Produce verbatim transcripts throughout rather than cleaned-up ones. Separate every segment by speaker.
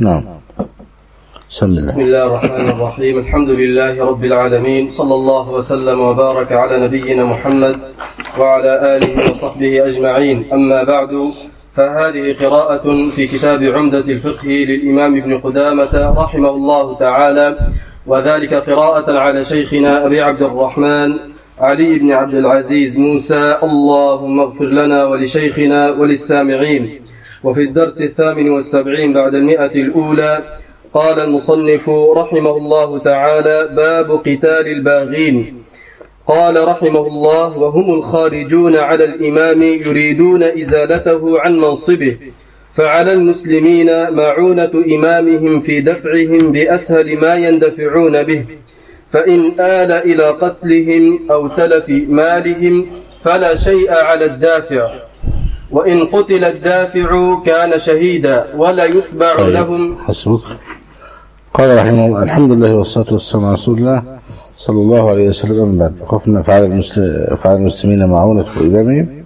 Speaker 1: نعم. بسم الله.
Speaker 2: بسم الله الرحمن الرحيم. الحمد لله رب العالمين، صلى الله وسلم وبارك على نبينا محمد وعلى آله وصحبه أجمعين. أما بعد، فهذه قراءة في كتاب عمدة الفقه للإمام ابن قدامة رحمه الله تعالى، وذلك قراءة على شيخنا أبي عبد الرحمن علي بن عبد العزيز موسى، اللهم اغفر لنا ولشيخنا وللسامعين. وفي الدرس الثامن والسبعين بعد المئة الأولى قال المصنف رحمه الله تعالى: باب قتال الباغين. قال رحمه الله: وهم الخارجون على الإمام يريدون إزالته عن منصبه، فعلى المسلمين معونة إمامهم في دفعهم بأسهل ما يندفعون به، فإن آل إلى قتلهم أو تلف مالهم فلا شيء على الدافع، وإن قتل الدافع كان شهيدا ولا يتبع طيب. لهم.
Speaker 1: حسبك. قال رحمه الله: الحمد لله والصلاة والسلام على رسول الله صلى الله عليه وسلم. بعد خفنا فعلى المسلم فعلى المسلمين معونة إمامهم.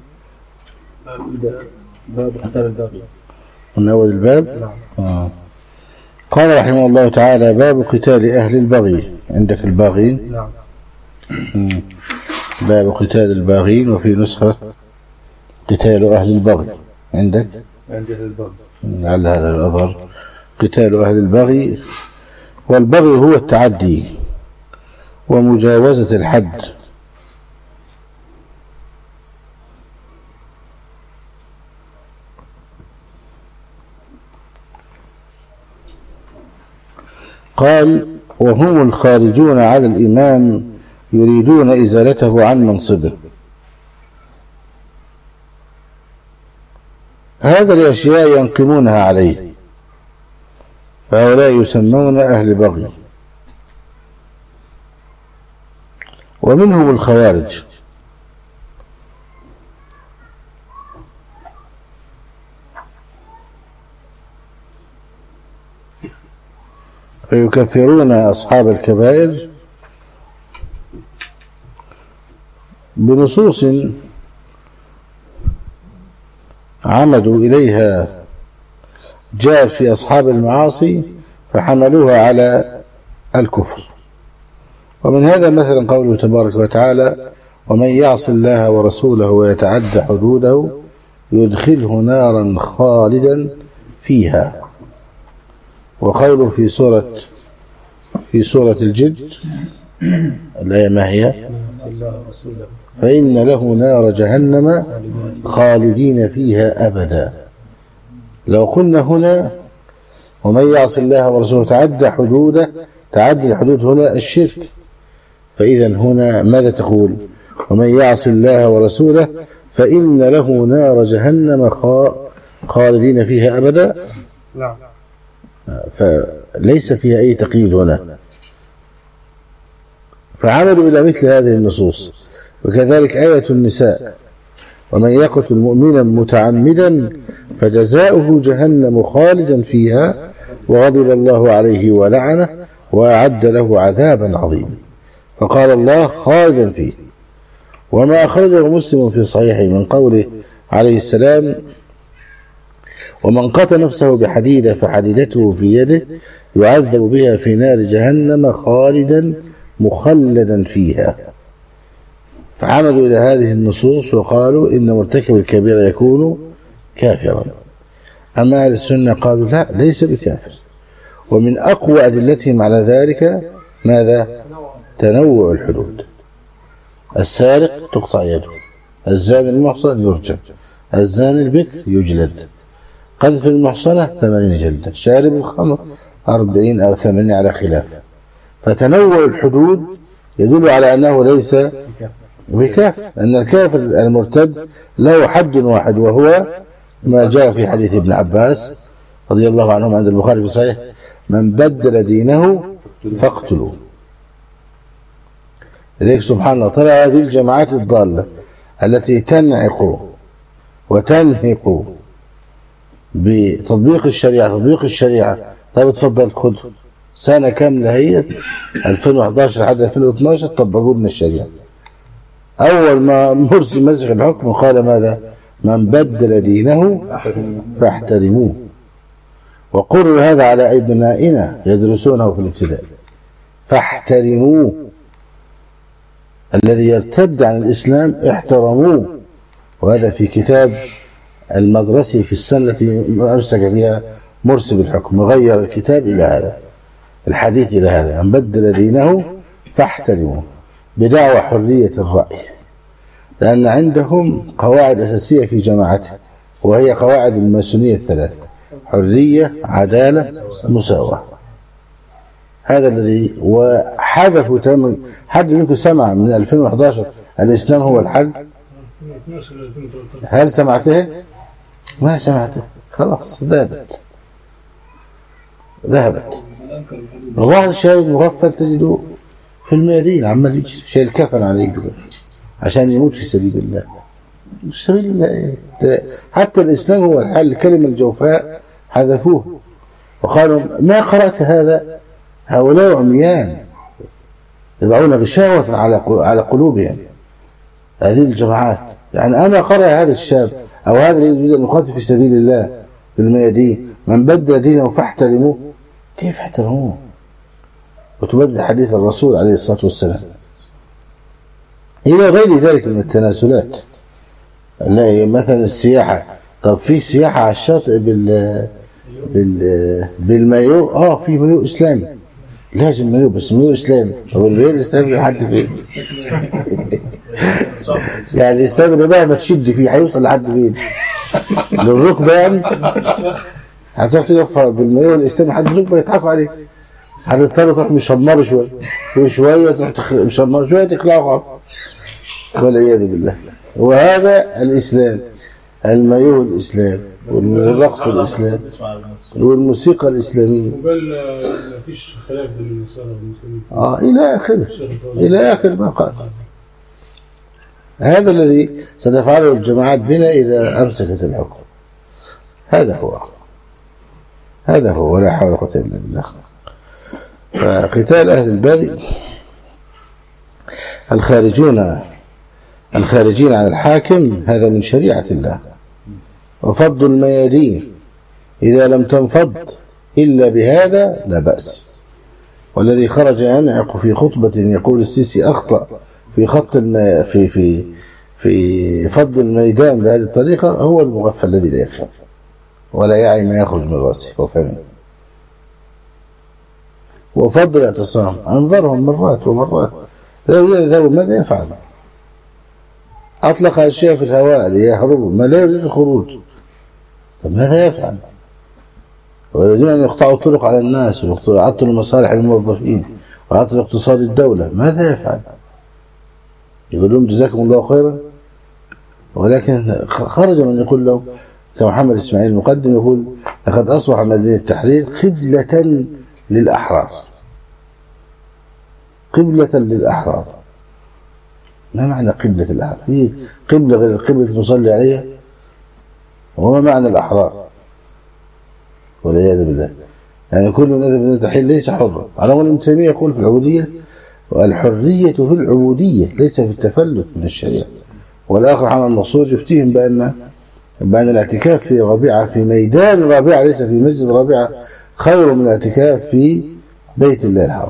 Speaker 2: باب قتال الباغي
Speaker 1: من أول الباب. آه. قال رحمه الله تعالى: باب قتال أهل البغي. عندك الباغين؟
Speaker 2: نعم.
Speaker 1: باب قتال الباغين، وفي نسخة قتال أهل البغي. عندك؟
Speaker 2: عندي البغي.
Speaker 1: لعل هذا الأظهر. قتال أهل البغي. والبغي هو التعدي ومجاوزة الحد. قال: وهم الخارجون على الإمام يريدون إزالته عن منصبه. هذا الأشياء ينقمونها عليه، فهؤلاء يسمون أهل بغي. ومنهم الخوارج، فيكفرون أصحاب الكبائر بنصوص عمدوا إليها جاء في أصحاب المعاصي فحملوها على الكفر. ومن هذا مثلا قوله تبارك وتعالى: ومن يعص الله ورسوله ويتعد حدوده يدخله نارا خالدا فيها. وقوله في سورة في سورة الجد، الآية ما هي؟ فإن له نار جهنم خالدين فيها أبدا. لو قلنا هنا ومن يعص الله ورسوله تعدى حدوده، تعدي الحدود هنا الشرك، فإذا هنا ماذا تقول؟ ومن يعص الله ورسوله فإن له نار جهنم خالدين فيها أبدا.
Speaker 2: نعم.
Speaker 1: فليس فيها أي تقييد هنا، فعملوا إلى مثل هذه النصوص. وكذلك آية النساء: ومن يقتل مؤمنا متعمدا فجزاؤه جهنم خالدا فيها وغضب الله عليه ولعنه وأعد له عذابا عظيما. فقال الله خالدا فيه. وما أخرجه مسلم في صحيحه من قوله عليه السلام: ومن قتل نفسه بحديدة فحديدته في يده يعذب بها في نار جهنم خالدا مخلدا فيها. فعمدوا إلى هذه النصوص وقالوا إن مرتكب الكبيرة يكون كافرا. أما أهل السنة قالوا لا، ليس بكافر. ومن أقوى أدلتهم على ذلك ماذا؟ تنوع الحدود. السارق تقطع يده، الزاني المحصن يرجم، الزاني البكر يجلد، قذف المحصنة ثمانين جلدة، شارب الخمر أربعين أو ثمانين على خلاف. فتنوع الحدود يدل على أنه ليس بكافر، أن الكافر المرتد له حد واحد، وهو ما جاء في حديث ابن عباس رضي الله عنهم عند البخاري في صحيح: من بدل دينه فاقتلوه. لذلك سبحان الله ترى هذه الجماعات الضالة التي تنعق وتنهق بتطبيق الشريعة تطبيق الشريعة طيب تفضل خذ سنة كاملة هي ألفين وأحد عشر لحد ألفين واثني عشر طبقوا لنا الشريعة. أول ما مرسي مسك الحكم قال ماذا؟ من بدل دينه فاحترموه. وقرر هذا على أبنائنا يدرسونه في الابتدائي، فاحترموه. الذي يرتد عن الإسلام احترموه. وهذا في كتاب المدرسي في السنة التي أمسك بها مرسي بالحكم، غير الكتاب إلى هذا الحديث، إلى هذا من بدل دينه فاحترموه، بدعوى حرية الرأي، لأن عندهم قواعد أساسية في جماعته، وهي قواعد الماسونية الثلاثة: حرية، عدالة، مساواة. هذا الذي وحذفوا تماما. حد منكم سمع من ألفين وأحد عشر الإسلام هو الحل؟ هل سمعته؟ ما سمعته، خلاص ذهبت ذهبت. بعض الشباب المغفل تجده في الميادين عمال يجري شايل كفن عليه عشان يموت في سبيل الله. في سبيل الله إيه؟ حتى الإسلام هو الحل. كلمة الجوفاء حذفوه وقالوا ما قرأت هذا؟ هؤلاء عميان يضعون غشاوة على على قلوبهم. هذه الجماعات يعني أنا قرأ هذا الشاب أو هذا الذي يريد أن يقاتل في سبيل الله في الميادين من بدل دينه فاحترموه. كيف احترموه؟ وتبدل حديث الرسول عليه الصلاة والسلام إلى غير ذلك من التناسلات. مثلا السياحة، طب في سياحة على الشاطئ بال بال بالمايو، اه في مايو إسلامي، لازم مايو، بس مايو إسلامي. طب المايو الإسلامي لحد فين؟ يعني الإسلامي بقى ما تشد فيه هيوصل لحد فين؟ للركبة يعني هتروح تقف بالمايو الإسلامي لحد الركبة يضحكوا عليك. هتضطر تروح مشمر شوية وشوية تروح تخ... مشمر شوية تقلعوا والعياذ بالله. وهذا الإسلام، المايوه الإسلام والرقص الإسلام والموسيقى الإسلامية.
Speaker 3: وقال ما فيش خلاف بين النصارى والمسلمين
Speaker 1: آه إلى آخره إلى آخر ما قال. هذا الذي ستفعله الجماعات بنا إذا أمسكت الحكم. هذا هو هذا هو ولا حول ولا قوة إلا بالله. فقتال أهل البادئ الخارجون الخارجين عن الحاكم هذا من شريعة الله. وفض الميادين إذا لم تنفض إلا بهذا لا بأس. والذي خرج ينعق في خطبة يقول السيسي أخطأ في خط الم... في في في فض الميدان بهذه الطريقة هو المغفل الذي لا يفهم ولا يعي ما يخرج من رأسه وفهمه. وفضل الاعتصام أنظرهم مرات ومرات لو يذهبوا ماذا يفعل؟ أطلق أشياء في الهواء ليهربوا ما لا يريد الخروج. طب ماذا يفعل؟ ويريدون أن يقطعوا الطرق على الناس ويعطلوا مصالح الموظفين ويعطلوا اقتصاد الدولة. ماذا يفعل؟ يقولون جزاكم الله خيرا. ولكن خرج من يقول لهم كمحمد إسماعيل المقدم يقول لقد أصبح مدينة التحرير قبلة للأحرار، قبلة للأحرار. ما معنى قبلة الأحرار؟ في قبلة غير القبلة المصلي عليها؟ وما معنى الأحرار؟ والعياذ بالله. يعني كل من أذى مدينة التحرير ليس حرا. على أن ابن تيمية يقول في العبودية والحرية في العبودية ليس في التفلت من الشريعة. والآخر حمد المقصود يفتيهم بأن بأن الاعتكاف في ربيعة في ميدان ربيعة ليس في مسجد ربيعة خير من الاعتكاف في بيت الله الحرام.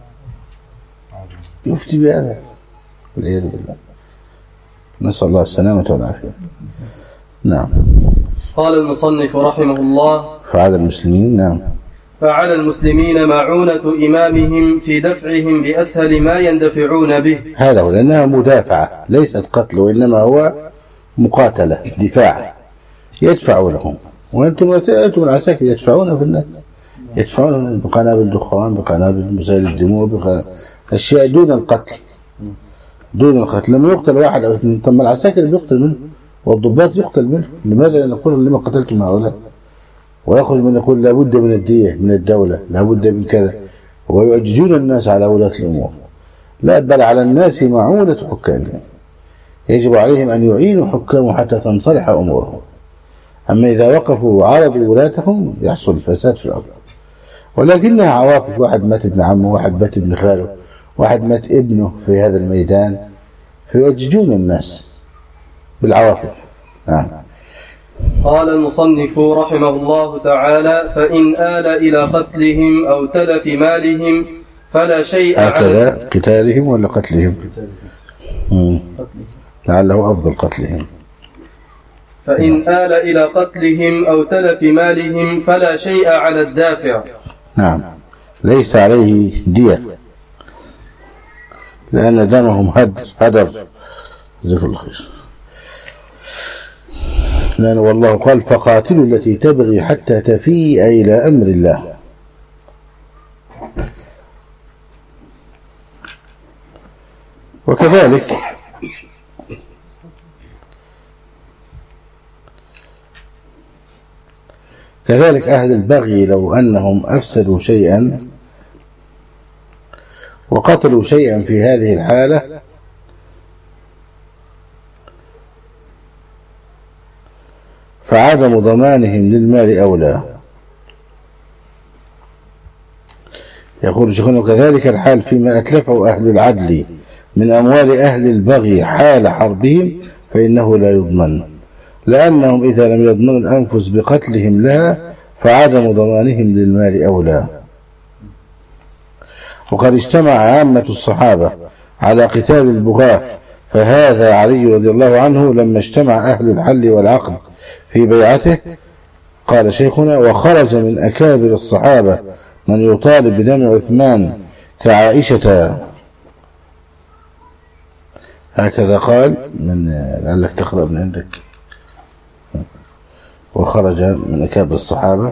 Speaker 1: يفتي بهذا والعياذ بالله. نسأل الله السلامة والعافية. نعم.
Speaker 2: قال المصنف رحمه الله:
Speaker 1: فعلى المسلمين نعم
Speaker 2: فعلى المسلمين معونة إمامهم في دفعهم بأسهل ما يندفعون به.
Speaker 1: هذا هو، لأنها مدافعة ليست قتل وإنما هو مقاتلة دفاع يدفع لهم. وأنتم أنتم العساكر يدفعون في الناس، يدفعون بقنابل دخان بقنابل مسائل الدموع أشياء دون القتل دون القتل. لما يقتل واحد أو اثنين طب العساكر بيقتل منه والضباط يقتل منه. لماذا نقول لما قتلتم هؤلاء؟ ويأخذ من يقول لابد من الدية من الدولة لابد من كذا ويؤججون الناس على ولاة الأمور. لا بل على الناس معونة حكامهم، يجب عليهم أن يعينوا حكامهم حتى تنصلح أمورهم. أما إذا وقفوا وعارضوا ولاتهم يحصل الفساد في الأرض. ولكنها عواطف، واحد مات ابن عمه، واحد مات ابن خاله، واحد مات ابنه في هذا الميدان، فيؤججون الناس بالعواطف. نعم.
Speaker 2: قال المصنف رحمه الله تعالى: فإن آل إلى قتلهم أو تلف مالهم فلا شيء
Speaker 1: هكذا على قتالهم ولا قتلهم؟ مم. لعله أفضل قتلهم.
Speaker 2: فإن آل إلى قتلهم أو تلف مالهم فلا شيء على الدافع.
Speaker 1: نعم، ليس عليه دية لأن دمهم هدر هدر ذكر الله خير. لأن والله قال: فقاتلوا التي تبغي حتى تفيء إلى أمر الله. وكذلك كذلك أهل البغي لو أنهم أفسدوا شيئا وقتلوا شيئا في هذه الحالة فعدم ضمانهم للمال أولى. يقول شيخنا: وكذلك الحال فيما أتلفه أهل العدل من أموال أهل البغي حال حربهم فإنه لا يضمن، لأنهم إذا لم يضمنوا الأنفس بقتلهم لها فعدم ضمانهم للمال أولى. وقد اجتمع عامة الصحابة على قتال البغاة، فهذا علي رضي الله عنه لما اجتمع أهل الحل والعقد في بيعته. قال شيخنا: وخرج من أكابر الصحابة من يطالب بدم عثمان كعائشة. هكذا قال، من لعلك تقرأ من عندك. وخرج من أكابر الصحابة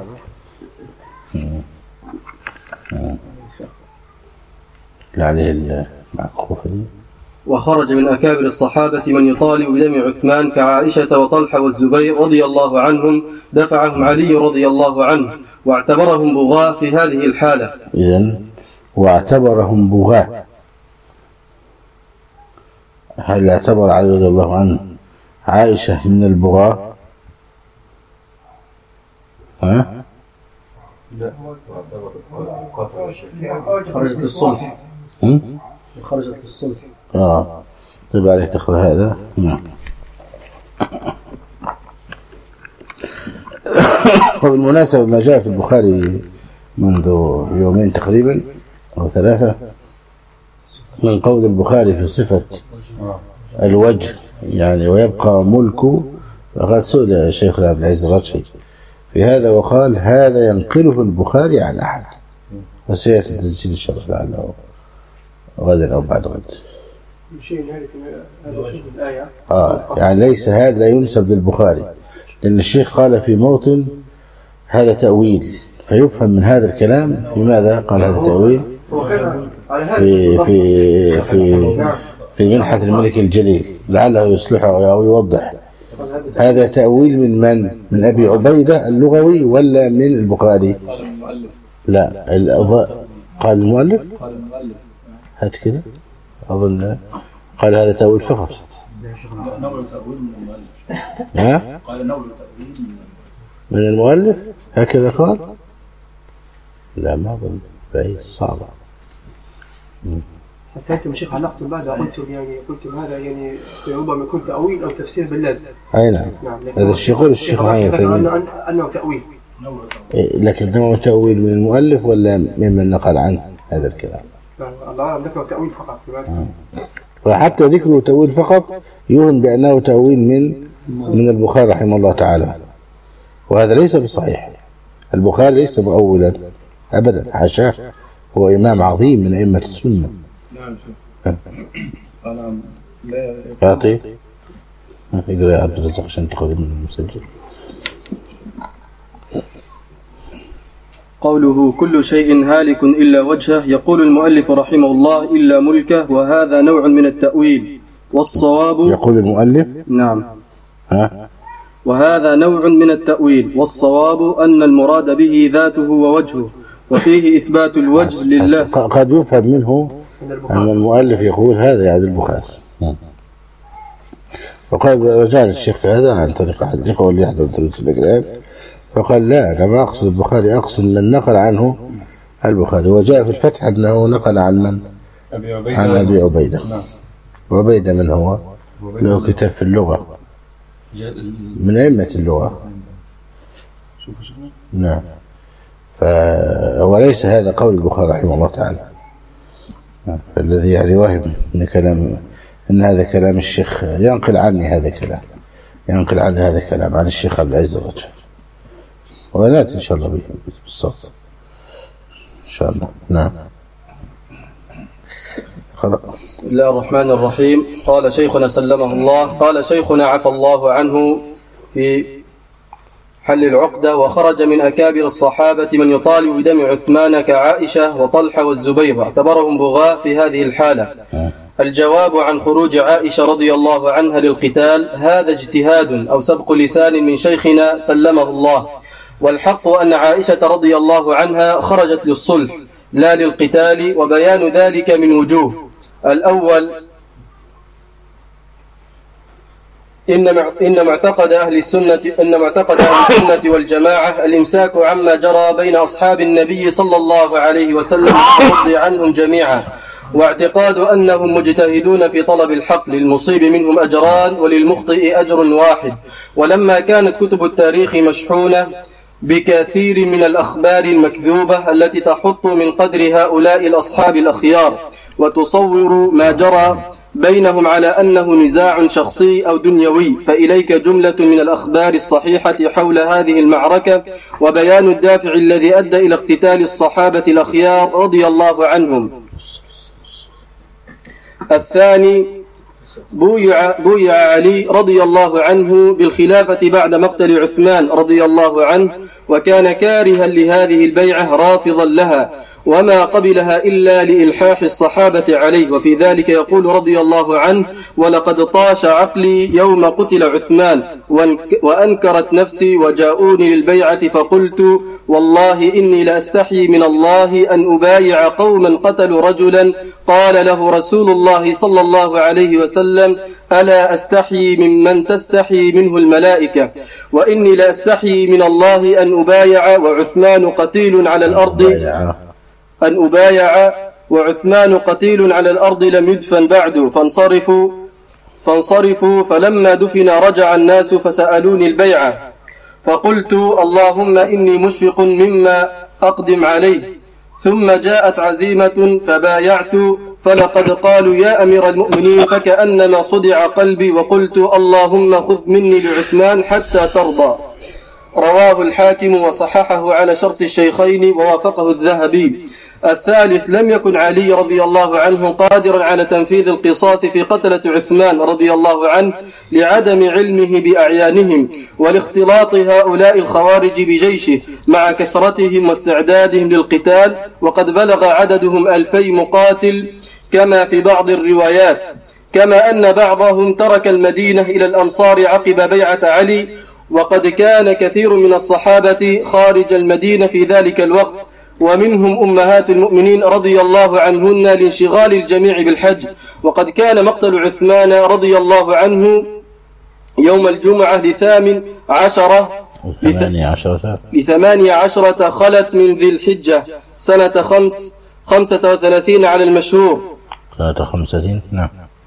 Speaker 1: لعله المعقوفة.
Speaker 2: وخرج من أكابر الصحابة من يطالب بدم عثمان كعائشة وطلحة والزبير رضي الله عنهم، دفعهم علي رضي الله عنه واعتبرهم بغاة في هذه الحالة.
Speaker 1: إذن واعتبرهم بغاة. هل اعتبر علي رضي الله عنه عائشة من البغاة؟ ها؟
Speaker 2: لا، خرجت للصلح. خرجت للصلح.
Speaker 1: اه طيب، عليك تقرأ هذا. نعم. وبالمناسبة ما جاء في البخاري منذ يومين تقريبا أو ثلاثة من قول البخاري في صفة الوجه يعني ويبقى ملكه، فقد سئل الشيخ عبد العزيز الرجحي في هذا وقال: هذا ينقله البخاري عن أحد، وسيأتي تسجيل الشرح لعله غدا أو بعد غد. آه يعني ليس هذا لا ينسب للبخاري، لأن الشيخ قال في موطن هذا تأويل، فيفهم من هذا الكلام في ماذا قال هذا تأويل في في في في منحة الملك الجليل، لعله يصلحه أو يوضح. هذا تأويل من من؟ من أبي عبيدة اللغوي ولا من البخاري؟ لا، قال المؤلف. هات كده أظن قال هذا تأويل فقط. ها؟ قال نول تأويل من المؤلف، هكذا قال. لا، ما أظن، بعيد، صعبة.
Speaker 4: حتى أنتم شيخ علقتم بعد قلتم يعني قلتم هذا يعني ربما يكون تأويل أو تفسير باللازم.
Speaker 1: أي نعم. هذا الشيخ يقول الشيخ
Speaker 4: أنه أنه تأويل.
Speaker 1: لكن هو تأويل من المؤلف ولا ممن نقل عنه هذا الكلام؟
Speaker 4: الله ذكر تأويل فقط.
Speaker 1: فحتى ذكره تأويل فقط يوهم بأنه تأويل من من البخاري رحمه الله تعالى، وهذا ليس بصحيح. البخاري ليس مؤولا أبدا، حاشاه، هو إمام عظيم من أئمة السنة.
Speaker 3: نعم شيخ. أنا لا
Speaker 1: يعطي يقرأ يا عبد الرزاق عشان تاخذ من المسجل.
Speaker 2: قوله: كل شيء هالك إلا وجهه. يقول المؤلف رحمه الله: إلا ملكه، وهذا نوع من التأويل، والصواب.
Speaker 1: يقول المؤلف.
Speaker 2: نعم.
Speaker 1: ها؟
Speaker 2: وهذا نوع من التأويل، والصواب أن المراد به ذاته ووجهه، وفيه إثبات الوجه لله.
Speaker 1: قد يفهم منه أن المؤلف يقول هذا يعني البخاري. وقد رجع الشيخ في هذا عن طريق أحد الإخوة اللي يحضر دروس الإقراب، فقال: لا، أنا ما أقصد البخاري، أقصد من نقل عنه البخاري. وجاء في الفتح أنه نقل عن من؟
Speaker 3: أبي عبيدة.
Speaker 1: عن أبي عبيدة.
Speaker 3: نعم.
Speaker 1: وعبيدة من هو؟ له كتاب في اللغة من أئمة اللغة. نعم. وليس هذا قول البخاري رحمه الله تعالى، فالذي يعني واهم من كلام إن هذا كلام الشيخ، ينقل عني هذا كلام ينقل عني هذا كلام عن الشيخ عبد العزيز الرجل، ونأتي إن شاء الله به بالصوت إن شاء الله. نعم.
Speaker 2: بسم الله الرحمن الرحيم. قال شيخنا سلمه الله، قال شيخنا عفى الله عنه في حل العقدة: وخرج من أكابر الصحابة من يطالب بدم عثمان كعائشة وطلحة والزبير، اعتبرهم بغاة في هذه الحالة. الجواب عن خروج عائشة رضي الله عنها للقتال: هذا اجتهاد أو سبق لسان من شيخنا سلمه الله، والحق أن عائشة رضي الله عنها خرجت للصلح لا للقتال، وبيان ذلك من وجوه. الأول: إن إن معتقد أهل السنة إن معتقد أهل السنة والجماعة الإمساك عما جرى بين أصحاب النبي صلى الله عليه وسلم والرضي عنهم جميعا، واعتقاد أنهم مجتهدون في طلب الحق، للمصيب منهم أجران وللمخطئ أجر واحد. ولما كانت كتب التاريخ مشحونة بكثير من الأخبار المكذوبة التي تحط من قدر هؤلاء الأصحاب الأخيار وتصور ما جرى بينهم على أنه نزاع شخصي أو دنيوي، فإليك جملة من الأخبار الصحيحة حول هذه المعركة، وبيان الدافع الذي أدى إلى اقتتال الصحابة الأخيار رضي الله عنهم. الثاني: بويع, بويع علي رضي الله عنه بالخلافة بعد مقتل عثمان رضي الله عنه، وكان كارها لهذه البيعة رافضا لها، وما قبلها إلا لإلحاح الصحابة عليه. وفي ذلك يقول رضي الله عنه: ولقد طاش عقلي يوم قتل عثمان وأنكرت نفسي وجاءوني للبيعة فقلت والله إني لأستحي من الله أن أبايع قوما قتلوا رجلا قال له رسول الله صلى الله عليه وسلم: ألا أستحي ممن تستحي منه الملائكة، وإني لأستحي من الله أن أبايع وعثمان قتيل على الأرض أن أبايع وعثمان قتيل على الأرض لم يدفن بعد. فانصرفوا فانصرفوا فلما دفن رجع الناس فسألوني البيعة، فقلت اللهم إني مشفق مما أقدم عليه. ثم جاءت عزيمة فبايعت، فلقد قالوا يا أمير المؤمنين فكأنما صدع قلبي، وقلت اللهم خذ مني لعثمان حتى ترضى. رواه الحاكم وصححه على شرط الشيخين ووافقه الذهبي. الثالث: لم يكن علي رضي الله عنه قادرا على تنفيذ القصاص في قتلة عثمان رضي الله عنه لعدم علمه بأعيانهم ولاختلاط هؤلاء الخوارج بجيشه مع كثرتهم واستعدادهم للقتال، وقد بلغ عددهم ألفي مقاتل كما في بعض الروايات، كما أن بعضهم ترك المدينة إلى الأمصار عقب بيعة علي، وقد كان كثير من الصحابة خارج المدينة في ذلك الوقت، ومنهم أمهات المؤمنين رضي الله عنهن لانشغال الجميع بالحج. وقد كان مقتل عثمان رضي الله عنه يوم الجمعة لثامن عشرة
Speaker 1: لثمانية عشرة
Speaker 2: لثمانية عشرة خلت من ذي الحجة سنة خمس خمسة وثلاثين على المشهور
Speaker 1: سنة خمسة نعم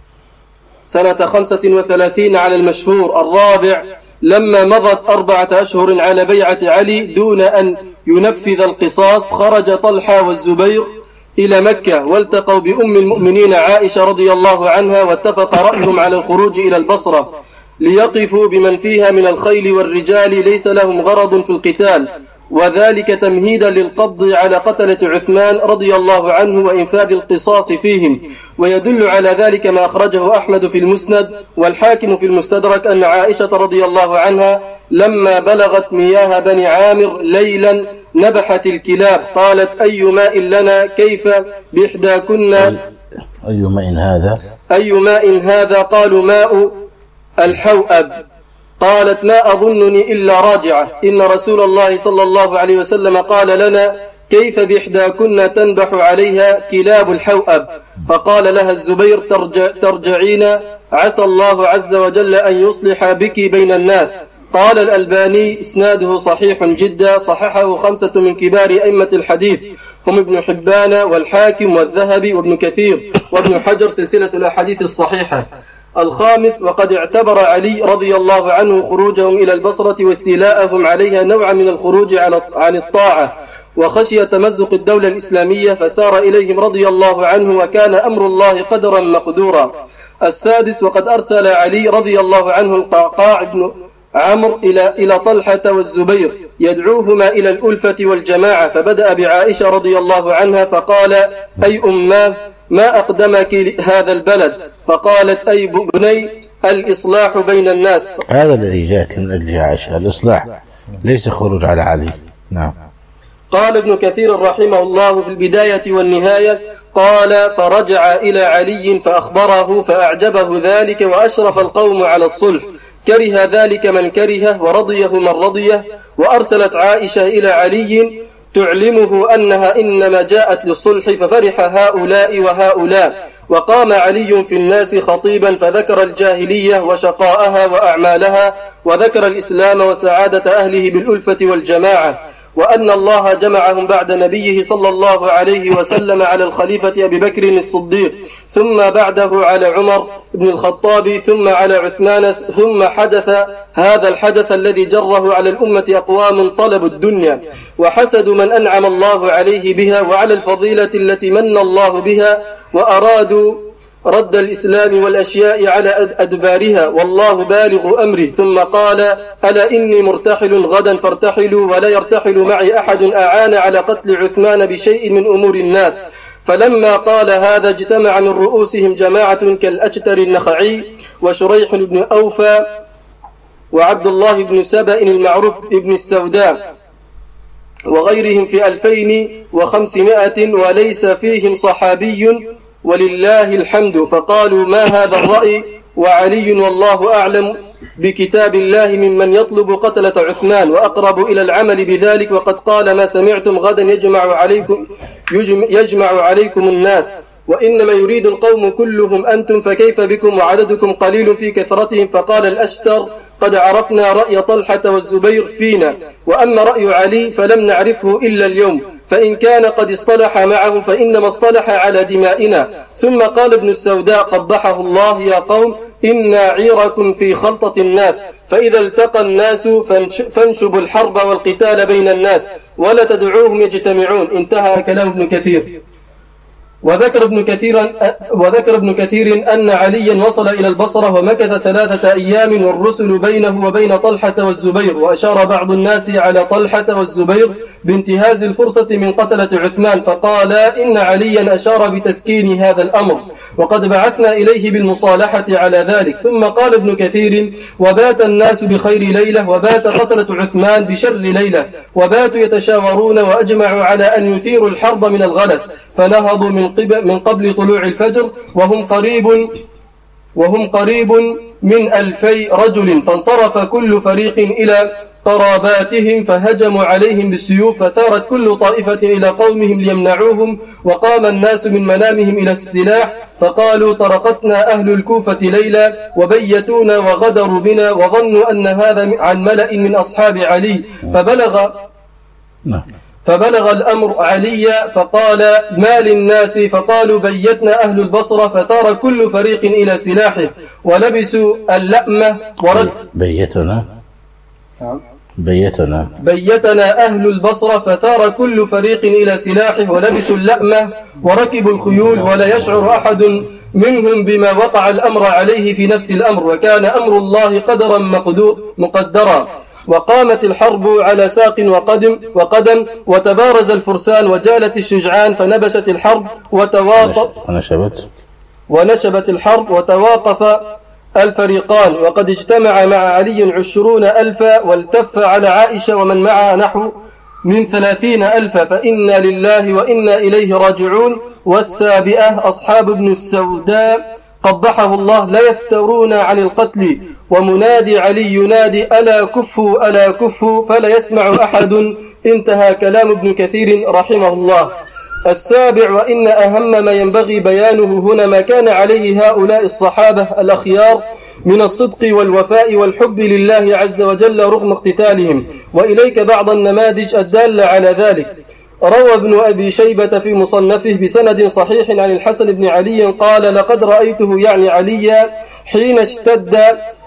Speaker 2: سنة خمسة وثلاثين على المشهور. الرابع: لما مضت أربعة أشهر على بيعة علي دون أن ينفذ القصاص، خرج طلحة والزبير إلى مكة والتقوا بأم المؤمنين عائشة رضي الله عنها، واتفق رأيهم على الخروج إلى البصرة ليقفوا بمن فيها من الخيل والرجال ليس لهم غرض في القتال، وذلك تمهيدا للقبض على قتلة عثمان رضي الله عنه وإنفاذ القصاص فيهم. ويدل على ذلك ما أخرجه أحمد في المسند والحاكم في المستدرك أن عائشة رضي الله عنها لما بلغت مياه بني عامر ليلا نبحت الكلاب، قالت أي ماء لنا كيف بإحدى كنا
Speaker 1: أي ماء هذا
Speaker 2: أي ماء هذا قالوا ماء الحوأب، قالت ما أظنني إلا راجعة، إن رسول الله صلى الله عليه وسلم قال لنا كيف بإحدى كنا تنبح عليها كلاب الحوأب، فقال لها الزبير ترجع ترجعين عسى الله عز وجل أن يصلح بك بين الناس. قال الألباني إسناده صحيح جدا، صححه خمسة من كبار أئمة الحديث هم ابن حبان والحاكم والذهبي وابن كثير وابن حجر سلسلة الأحاديث الصحيحة. الخامس: وقد اعتبر علي رضي الله عنه خروجهم إلى البصرة واستيلاءهم عليها نوعا من الخروج عن الطاعة، وخشي تمزق الدولة الإسلامية فسار إليهم رضي الله عنه، وكان أمر الله قدرا مقدورا. السادس: وقد أرسل علي رضي الله عنه القعقاع بن عمرو إلى إلى طلحة والزبير يدعوهما إلى الألفة والجماعة، فبدأ بعائشة رضي الله عنها فقال: أي أماه، ما أقدمك هذا البلد؟ فقالت: أي بني، الإصلاح بين الناس.
Speaker 1: هذا الذي جاءت من أجل عائشة، الإصلاح، ليس خروج على علي. نعم.
Speaker 2: قال ابن كثير رحمه الله في البداية والنهاية: قال: فرجع إلى علي فأخبره فأعجبه ذلك، وأشرف القوم على الصلح، كره ذلك من كرهه ورضيه من رضيه. وأرسلت عائشة إلى علي تعلمه أنها إنما جاءت للصلح، ففرح هؤلاء وهؤلاء. وقام علي في الناس خطيبا فذكر الجاهلية وشقاءها وأعمالها، وذكر الإسلام وسعادة أهله بالألفة والجماعة، وأن الله جمعهم بعد نبيه صلى الله عليه وسلم على الخليفة أبي بكر الصديق، ثم بعده على عمر بن الخطاب، ثم على عثمان. ثم حدث هذا الحدث الذي جره على الأمة أقوام طلبوا الدنيا وحسدوا من أنعم الله عليه بها وعلى الفضيلة التي من الله بها، وأرادوا رد الإسلام والأشياء على أدبارها، والله بالغ أمره. ثم قال: ألا إني مرتحل غدا فارتحلوا، ولا يرتحل معي أحد أعان على قتل عثمان بشيء من أمور الناس. فلما قال هذا اجتمع من رؤوسهم جماعة كالأجتر النخعي وشريح بن أوفى وعبد الله بن سبأ المعروف ابن السوداء وغيرهم في ألفين وخمسمائة، وليس فيهم صحابي ولله الحمد. فقالوا: ما هذا الرأي؟ وعلي والله أعلم بكتاب الله ممن يطلب قتلة عثمان، وأقرب إلى العمل بذلك. وقد قال: ما سمعتم غدا يجمع عليكم, يجمع عليكم الناس، وإنما يريد القوم كلهم أنتم، فكيف بكم وعددكم قليل في كثرتهم. فقال الأشتر: قد عرفنا رأي طلحة والزبير فينا، وأما رأي علي فلم نعرفه إلا اليوم، فإن كان قد اصطلح معهم فإنما اصطلح على دمائنا. ثم قال ابن السوداء قبحه الله: يا قوم، إنا عيركم في خلطة الناس، فإذا التقى الناس فانشبوا الحرب والقتال بين الناس، ولا تدعوهم يجتمعون. انتهى كلام ابن كثير. وذكر ابن كثير وذكر ابن كثير أن عليا وصل إلى البصرة ومكث ثلاثة أيام، والرسل بينه وبين طلحة والزبير. وأشار بعض الناس على طلحة والزبير بانتهاز الفرصة من قتلة عثمان، فقال: إن عليا أشار بتسكين هذا الأمر، وقد بعثنا إليه بالمصالحة على ذلك. ثم قال ابن كثير: وبات الناس بخير ليلة، وبات قتلة عثمان بشر ليلة، وباتوا يتشاورون وأجمعوا على أن يثيروا الحرب من الغلس، فنهضوا من من قبل طلوع الفجر، وهم قريب وهم قريب من ألفي رجل، فانصرف كل فريق إلى قراباتهم فهجموا عليهم بالسيوف، فثارت كل طائفة إلى قومهم ليمنعوهم، وقام الناس من منامهم إلى السلاح، فقالوا: طرقتنا أهل الكوفة ليلة وبيتونا وغدروا بنا، وظنوا أن هذا عن ملأ من أصحاب علي. فبلغ فبلغ الأمر علي فقال: ما للناس؟ فقالوا: بيتنا أهل البصرة. فثار كل فريق إلى سلاحه ولبسوا اللأمة ورد
Speaker 1: بيتنا بيتنا
Speaker 2: بيتنا أهل البصرة. فثار كل فريق إلى سلاحه ولبسوا اللأمة وركبوا الخيول، ولا يشعر أحد منهم بما وقع الأمر عليه في نفس الأمر، وكان أمر الله قدرا مقدرا. وقامت الحرب على ساق وقدم وقدم وتبارز الفرسان وجالت الشجعان، فنبشت الحرب وتواقف ونشبت ونشبت الحرب وتواقف الفريقان. وقد اجتمع مع علي عشرون ألفا، والتف على عائشة ومن معها نحو من ثلاثين ألفا، فإنا لله وإنا إليه راجعون. والسابئة أصحاب ابن السوداء قبحه الله لا يفترون عن القتل، ومنادي علي ينادي: ألا كفوا ألا كفوا، فلا يسمع أحد. انتهى كلام ابن كثير رحمه الله. السابع: وإن أهم ما ينبغي بيانه هنا ما كان عليه هؤلاء الصحابة الأخيار من الصدق والوفاء والحب لله عز وجل رغم اقتتالهم، وإليك بعض النماذج الدالة على ذلك. روى ابن أبي شيبة في مصنفه بسند صحيح عن الحسن بن علي قال لقد رأيته يعني عليا حين اشتد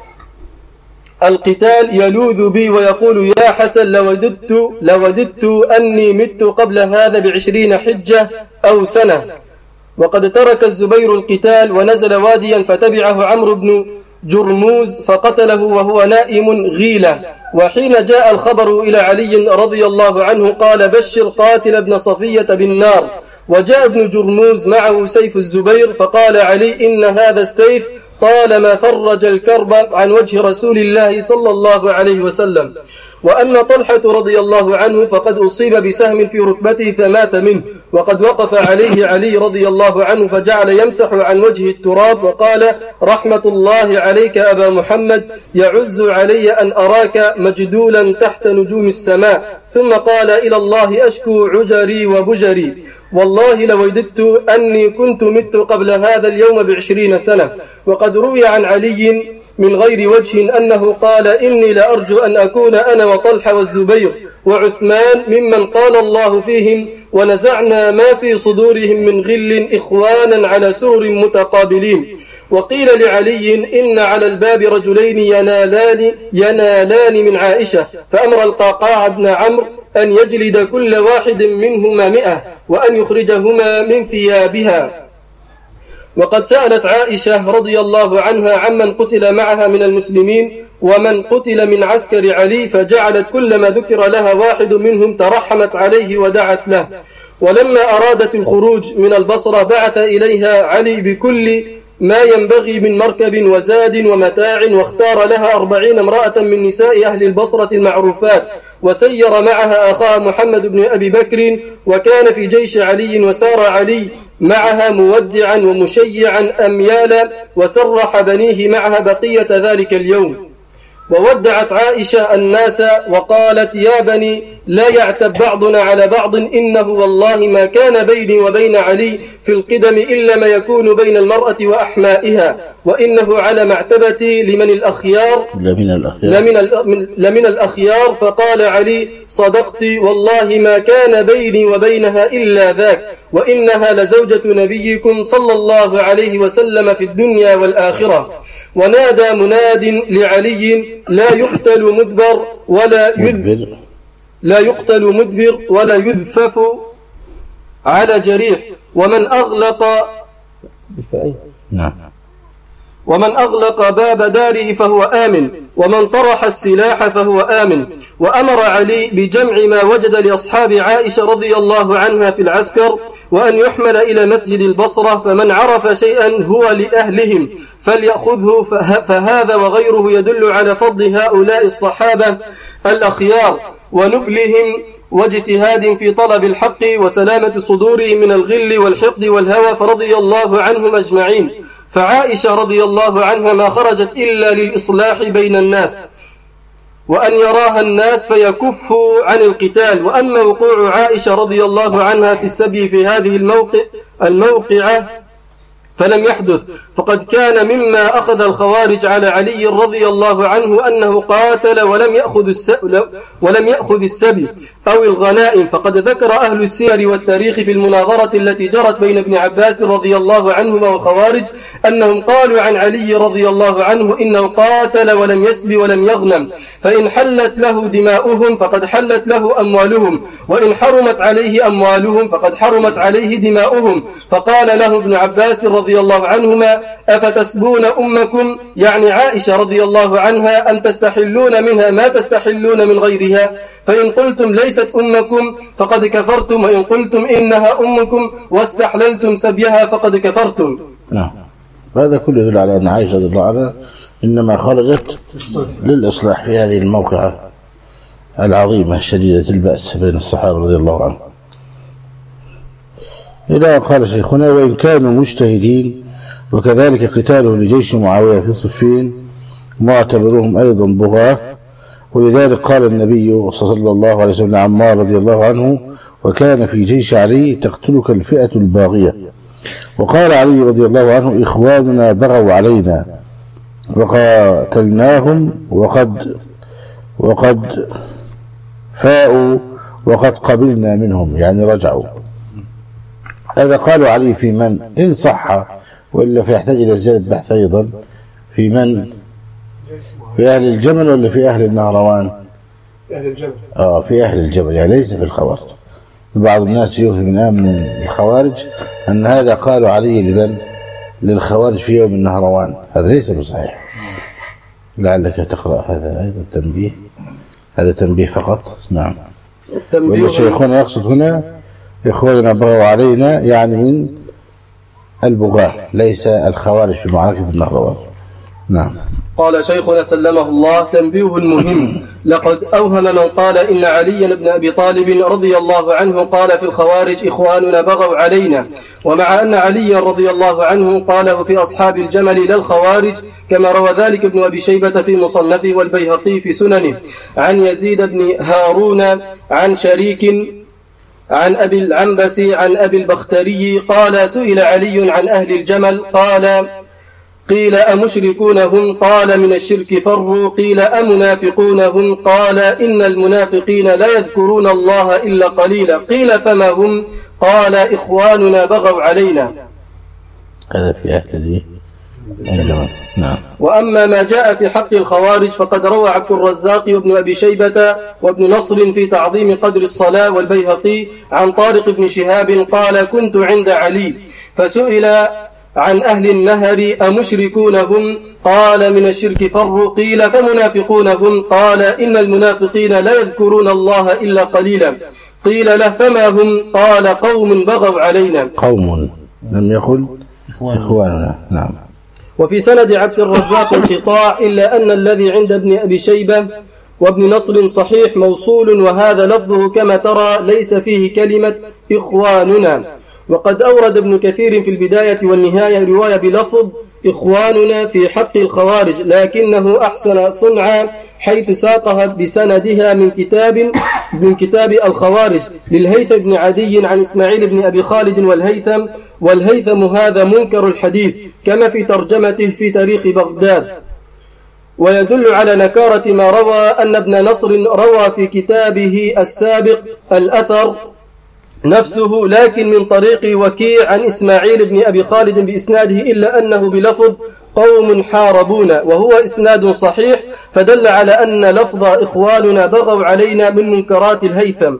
Speaker 2: القتال يلوذ بي ويقول يا حسن لوددت, لوددت أني مت قبل هذا بعشرين حجة أو سنة. وقد ترك الزبير القتال ونزل واديا فتبعه عمرو بن جرموز فقتله وهو نائم غيلة. وحين جاء الخبر إلى علي رضي الله عنه قال بشر قاتل ابن صفية بالنار. وجاء ابن جرموز معه سيف الزبير فقال علي إن هذا السيف طالما فرج الكرب عن وجه رسول الله صلى الله عليه وسلم. وأما طلحة رضي الله عنه فقد أصيب بسهم في ركبته فمات منه. وقد وقف عليه علي رضي الله عنه فجعل يمسح عن وجه التراب وقال رحمة الله عليك أبا محمد يعز علي أن أراك مجدولا تحت نجوم السماء. ثم قال إلى الله أشكو عجري وبجري والله لوددت أني كنت مت قبل هذا اليوم بعشرين سنة. وقد روي عن علي من غير وجه أنه قال إني لأرجو أن أكون أنا وطلحة والزبير وعثمان ممن قال الله فيهم ونزعنا ما في صدورهم من غل إخوانا على سرر متقابلين. وقيل لعلي إن على الباب رجلين ينالان, ينالان من عائشة فأمر القعقاع بن عمرو أن يجلد كل واحد منهما مئة وأن يخرجهما من ثيابها. وقد سألت عائشة رضي الله عنها عمن قتل معها من المسلمين ومن قتل من عسكر علي فجعلت كلما ذكر لها واحد منهم ترحمت عليه ودعت له. ولما أرادت الخروج من البصرة بعث إليها علي بكل ما ينبغي من مركب وزاد ومتاع واختار لها أربعين امرأة من نساء أهل البصرة المعروفات وسير معها أخاها محمد بن أبي بكر وكان في جيش علي وسار علي معها مودعا ومشيعا أميالا وسرح بنيه معها بقية ذلك اليوم. وودعت عائشة الناس وقالت يا بني لا يعتب بعضنا على بعض إنه والله ما كان بيني وبين علي في القدم إلا ما يكون بين المرأة وأحمائها وإنه على معتبتي لمن الأخيار لمن الأخيار, لمن لمن الأخيار. فقال علي صدقت والله ما كان بيني وبينها إلا ذاك وإنها لزوجة نبيكم صلى الله عليه وسلم في الدنيا والآخرة. ونادى مناد لعلي لا يقتل مدبر ولا يذبر لا يقتل مدبر ولا يذفف على جريح ومن أغلق نعم ومن أغلق باب داره فهو آمن ومن طرح السلاح فهو آمن. وأمر علي بجمع ما وجد لأصحاب عائشة رضي الله عنها في العسكر وأن يحمل إلى مسجد البصرة فمن عرف شيئا هو لأهلهم فليأخذه فهذا وغيره يدل على فضل هؤلاء الصحابة الأخيار ونبلهم واجتهاد في طلب الحق وسلامة صدورهم من الغل والحقد والهوى فرضي الله عنهم أجمعين. فعائشة رضي الله عنها ما خرجت إلا للإصلاح بين الناس وأن يراها الناس فيكفوا عن القتال. وأما وقوع عائشة رضي الله عنها في السبي في هذه الموقع الموقعة فلم يحدث فقد كان مما أخذ الخوارج على علي رضي الله عنه أنه قاتل ولم يأخذ ولم يأخذ السبي أو الغنائم. فقد ذكر أهل السير والتاريخ في المناظرة التي جرت بين ابن عباس رضي الله عنهما والخوارج أنهم قالوا عن علي رضي الله عنه إنه قاتل ولم يسبي ولم يغنم فإن حلت له دماؤهم فقد حلت له أموالهم وإن حرمت عليه أموالهم فقد حرمت عليه دماؤهم. فقال له ابن عباس رضي الله عنهما أفتسبون أمكم يعني عائشة رضي الله عنها أم تستحلون منها ما تستحلون من غيرها فإن قلتم ليست أمكم فقد كفرتم وإن قلتم إنها أمكم واستحللتم سبيها فقد كفرتم.
Speaker 1: نعم هذا كله يدل على أن عائشة رضي الله عنها إنما خرجت للإصلاح في هذه الموقعة العظيمة الشديدة البأس بين الصحابة رضي الله عنهم. إلى قال شيخنا وإن كانوا مجتهدين وكذلك قتاله لجيش معاوية في صفين معتبرهم أيضا بغاة. ولذلك قال النبي صلى الله عليه وسلم عمار رضي الله عنه وكان في جيش علي تقتلك الفئة الباغية. وقال علي رضي الله عنه إخواننا بغوا علينا وقاتلناهم وقد وقد فاءوا وقد قبلنا منهم، يعني رجعوا. هذا قالوا عليه في من إن صح، وإلا فيحتاج إلى زيادة بحث أيضا. في من؟ في أهل الجمل ولا في أهل النهروان؟
Speaker 4: في أهل الجمل. آه
Speaker 1: في أهل الجمل، يعني ليس في الخوارج. بعض الناس يوهم من الخوارج أن هذا قالوا عليه لمن؟ للخوارج في يوم النهروان. هذا ليس بصحيح. لعلك تقرأ هذا أيضا تنبيه، هذا تنبيه فقط. نعم. والشيخنا يقصد هنا إخواننا بغوا علينا، يعني من البغاة، ليس الخوارج في معركة النهروان. نعم.
Speaker 2: قال شيخنا سلمه الله: تنبيه مهم. لقد أوهم من قال إن علي بن أبي طالب رضي الله عنه قال في الخوارج: إخواننا بغوا علينا، ومع أن علي رضي الله عنه قاله في أصحاب الجمل لا الخوارج، كما روى ذلك ابن أبي شيبة في مصنفه والبيهقي في سننه عن يزيد بن هارون عن شريك عن أبي العنبس عن أبي البختري قال: سئل علي عن أهل الجمل قال: قيل أمشركون هم؟ قال: من الشرك فروا. قيل أمنافقون هم؟ قال: إن المنافقين لا يذكرون الله إلا قليلا. قيل فما هم؟ قال: إخواننا بغوا علينا.
Speaker 1: هذا في أهل الجمل. نعم.
Speaker 2: وأما ما جاء في حق الخوارج فقد روى عبد الرزاق وابن أبي شيبة وابن نصر في تعظيم قدر الصلاة والبيهقي عن طارق بن شهاب قال: كنت عند علي فسئل عن أهل النهر أمشركون هم؟ قال: من الشرك فروا. قيل فمنافقون هم؟ قال: إن المنافقين لا يذكرون الله إلا قليلا. قيل له فما هم؟ قال: قوم بغوا علينا.
Speaker 1: قوم، لم يقل إخواننا. نعم.
Speaker 2: وفي سند عبد الرزاق انقطاع، إلا أن الذي عند ابن أبي شيبة وابن نصر صحيح موصول، وهذا لفظه كما ترى ليس فيه كلمة إخواننا. وقد أورد ابن كثير في البداية والنهاية رواية بلفظ إخواننا في حق الخوارج، لكنه أحسن صنعا حيث ساقها بسندها من كتاب من كتاب الخوارج للهيثم بن عدي عن إسماعيل بن أبي خالد والهيثم، والهيثم هذا منكر الحديث كما في ترجمته في تاريخ بغداد. ويدل على نكارة ما روى أن ابن نصر روى في كتابه السابق الأثر نفسه، لكن من طريق وكيع عن إسماعيل بن أبي خالد بإسناده، إلا أنه بلفظ قوم حاربون، وهو إسناد صحيح، فدل على أن لفظ إخواننا بغوا علينا من منكرات الهيثم.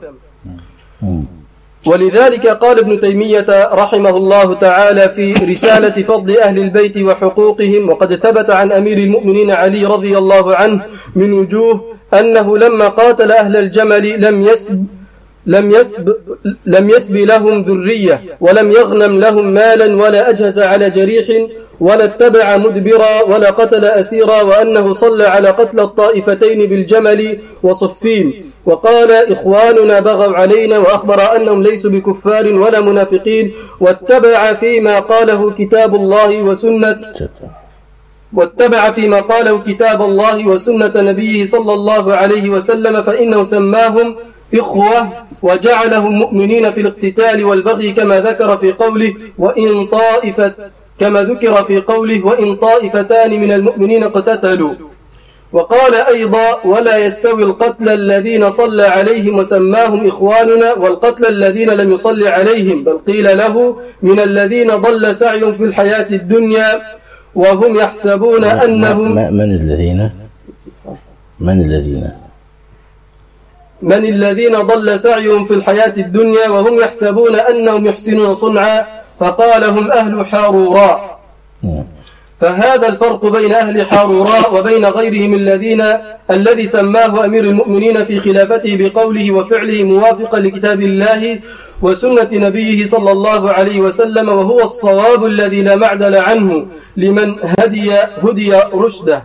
Speaker 2: ولذلك قال ابن تيمية رحمه الله تعالى في رسالة فضل أهل البيت وحقوقهم: وقد ثبت عن أمير المؤمنين علي رضي الله عنه من وجوه أنه لما قاتل أهل الجمل لم يسب لم يسب لم يسب لهم ذرية، ولم يغنم لهم مالا، ولا أجهز على جريح، ولا اتبع مدبرا، ولا قتل أسيرا، وأنه صلى على قتل الطائفتين بالجمل وصفين. وقال: إخواننا بغوا علينا، وأخبر أنهم ليسوا بكفار ولا منافقين، واتبع فيما قاله كتاب الله وسنة واتبع فيما قاله كتاب الله وسنة نبيه صلى الله عليه وسلم، فإنه سماهم إخوة وجعلهم مؤمنين في الاقتتال والبغي، كما ذكر في قوله: وإن طائفة كما ذكر في قوله: وإن طائفتان من المؤمنين اقتتلوا. وقال أيضا: ولا يستوي القتل الذين صلى عليهم وسماهم إخواننا والقتل الذين لم يصلي عليهم، بل قيل له: من الذين ضل سعيهم في الحياة الدنيا وهم يحسبون أنهم
Speaker 1: من الذين من الذين
Speaker 2: من الذين ضل سعيهم في الحياة الدنيا وهم يحسبون أنهم يحسنون صنعا، فقال: هم أهل حاروراء. فهذا الفرق بين أهل حاروراء وبين غيرهم الذين الذي سماه أمير المؤمنين في خلافته بقوله وفعله موافقا لكتاب الله وسنة نبيه صلى الله عليه وسلم، وهو الصواب الذي لا معدل عنه لمن هدي هدي رشده.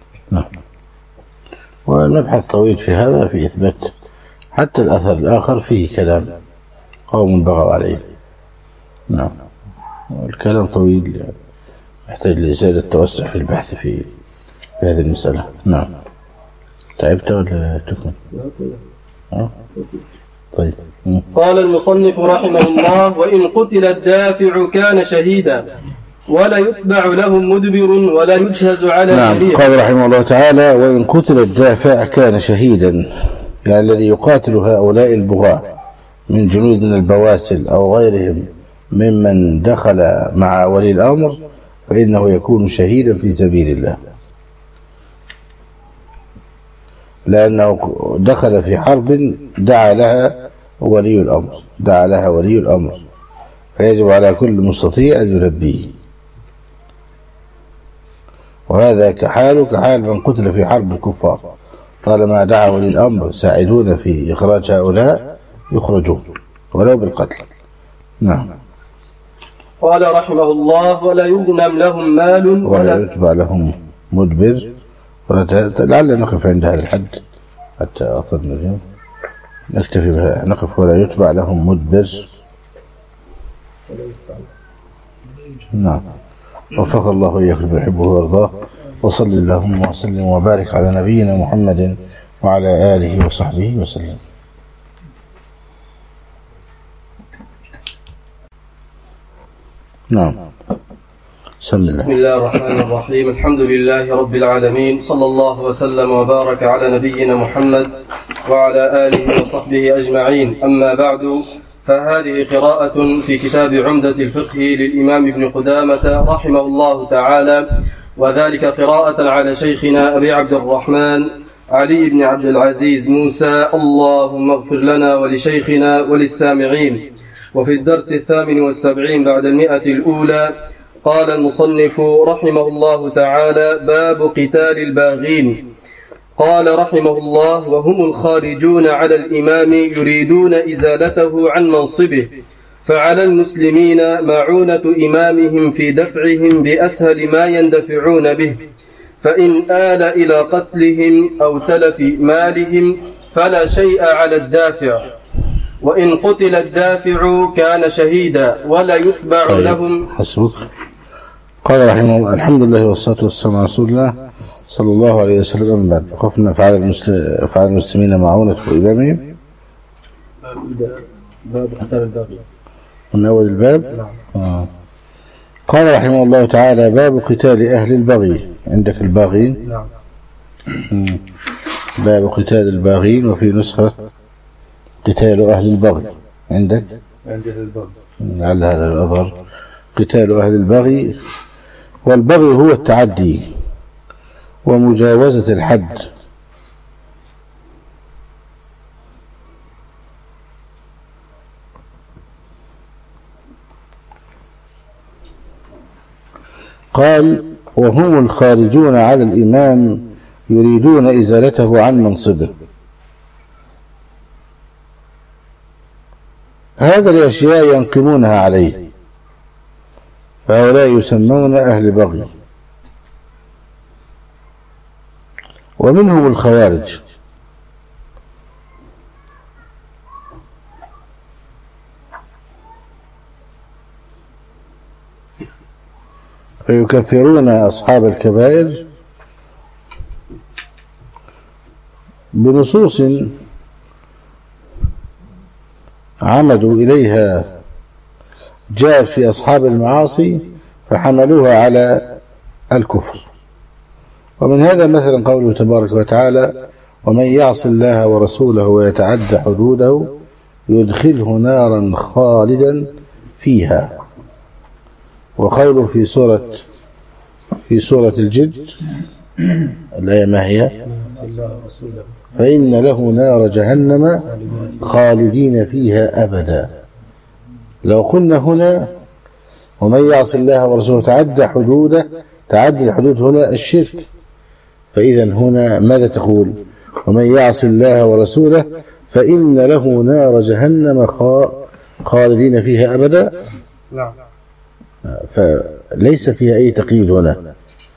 Speaker 1: ونبحث طويل في هذا في إثبات حتى الأثر الآخر فيه كلام قوم بغوا عليه. نعم. الكلام طويل يعني يحتاج لزيادة التوسع في البحث في هذه المسألة. نعم. تعبت ولا تكمل؟ أه؟ طيب.
Speaker 2: قال المصنف رحمه الله: وإن قتل الدافع كان شهيدا، ولا يتبع لهم مدبر، ولا يجهز على
Speaker 1: نعم.
Speaker 2: شريع.
Speaker 1: قال رحمه الله تعالى: وإن قتل الدافع كان شهيدا. يعني الذي يقاتل هؤلاء البغاة من جنودنا البواسل أو غيرهم ممن دخل مع ولي الأمر فإنه يكون شهيدا في سبيل الله، لأنه دخل في حرب دعا لها ولي الأمر دعا لها ولي الأمر فيجب على كل مستطيع أن يلبيه. وهذا كحاله كحال من قتل في حرب الكفار، طالما دعا ولي الأمر ساعدون في إخراج هؤلاء يخرجون ولو بالقتل. نعم.
Speaker 2: قال رحمه الله: ولا يغنم لهم مال
Speaker 1: ولا يتبع لهم مدبر. لعلنا نقف عند هذا الحد حتى أصلنا اليوم، نكتفي بها، نقف. ولا يتبع لهم مدبر. نعم. وفق الله إياكم بما يحبه ويرضاه، وصل اللهم وسلم وبارك على نبينا محمد وعلى آله وصحبه وسلم. نعم. بسم الله.
Speaker 2: بسم الله الرحمن الرحيم. الحمد لله رب العالمين، صلى الله وسلم وبارك على نبينا محمد وعلى آله وصحبه أجمعين. أما بعد، فهذه قراءة في كتاب عمدة الفقه للإمام ابن قدامة رحمه الله تعالى، وذلك قراءة على شيخنا أبي عبد الرحمن علي بن عبد العزيز موسى، اللهم اغفر لنا ولشيخنا وللسامعين. وفي الدرس الثامن والسبعين بعد المئة الأولى قال المصنف رحمه الله تعالى: باب قتال الباغين. قال رحمه الله: وهم الخارجون على الإمام يريدون إزالته عن منصبه، فعلى المسلمين معونة إمامهم في دفعهم بأسهل ما يندفعون به، فإن آل إلى قتلهم أو تلف مالهم فلا شيء على الدافع، وإن قتل الدافع كان شهيدا ولا يتبع طيب. لهم.
Speaker 1: حسبك. قال رحمه الله: الحمد لله والصلاة والسلام على رسول الله صلى الله عليه وسلم. بعد وقفنا فعل المسلمين فعل المسلمين معونة إمامهم.
Speaker 3: باب قتال الباغي
Speaker 1: من أول الباب. آه. قال رحمه الله تعالى: باب قتال أهل البغي. عندك الباغين؟
Speaker 3: نعم.
Speaker 1: باب قتال الباغين، وفي نسخة قتال أهل البغي. عندك؟
Speaker 3: عندي البغي.
Speaker 1: لعل هذا الأظهر. قتال أهل البغي. والبغي هو التعدي ومجاوزة الحد. قال: وهم الخارجون على الإمام يريدون إزالته عن منصبه. هذا الأشياء ينقمونها عليه، فهؤلاء يسمون أهل بغي. ومنهم الخوارج، فيكفرون أصحاب الكبائر بنصوص عمدوا إليها جاء في أصحاب المعاصي فحملوها على الكفر. ومن هذا مثلا قوله تبارك وتعالى: ومن يعص الله ورسوله ويتعدى حدوده يدخله نارا خالدا فيها. وقوله في سورة في سورة الجد، الآية ما هي؟ فإن له نار جهنم خالدين فيها أبدا. لو قلنا هنا ومن يعص الله ورسوله تعدى حدوده، تعدي الحدود هنا الشرك، فإذا هنا ماذا تقول؟ ومن يعص الله ورسوله فإن له نار جهنم خالدين فيها أبدا.
Speaker 3: نعم.
Speaker 1: فليس فيها أي تقييد هنا،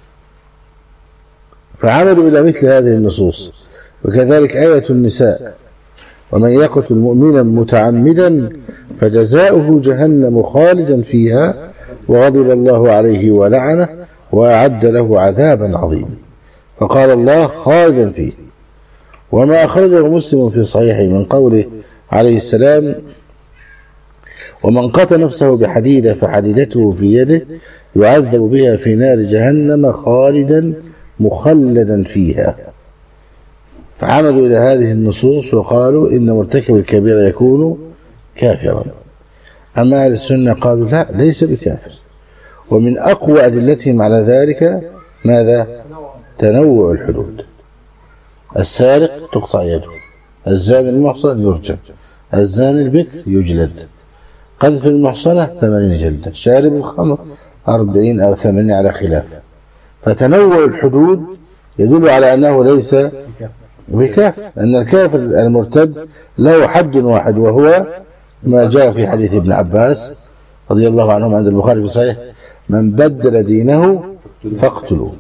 Speaker 1: فعملوا إلى مثل هذه النصوص. وكذلك آية النساء: ومن يقتل مؤمنا متعمدا فجزاؤه جهنم خالدا فيها وغضب الله عليه ولعنه وأعد له عذابا عظيما. فقال الله خالدا فيه. وما أخرجه مسلم في صحيحه من قوله عليه السلام: ومن قتل نفسه بحديدة فحديدته في يده يعذب بها في نار جهنم خالدا مخلدا فيها. فعمدوا إلى هذه النصوص وقالوا إن مرتكب الكبيرة يكون كافرا. أما أهل السنة قالوا لا، ليس بكافر. ومن أقوى أدلتهم على ذلك ماذا؟ تنوع الحدود. السارق تقطع يده، الزاني المحصن يرجم، الزاني البكر يجلد، قذف المحصنة ثمانين جلدة، شارب الخمر أربعين أو ثمانين على خلاف. فتنوع الحدود يدل على أنه ليس بكافر، أن الكافر المرتد له حد واحد، وهو ما جاء في حديث ابن عباس رضي الله عنهم عند البخاري في صحيح: من بدل دينه فاقتلوه.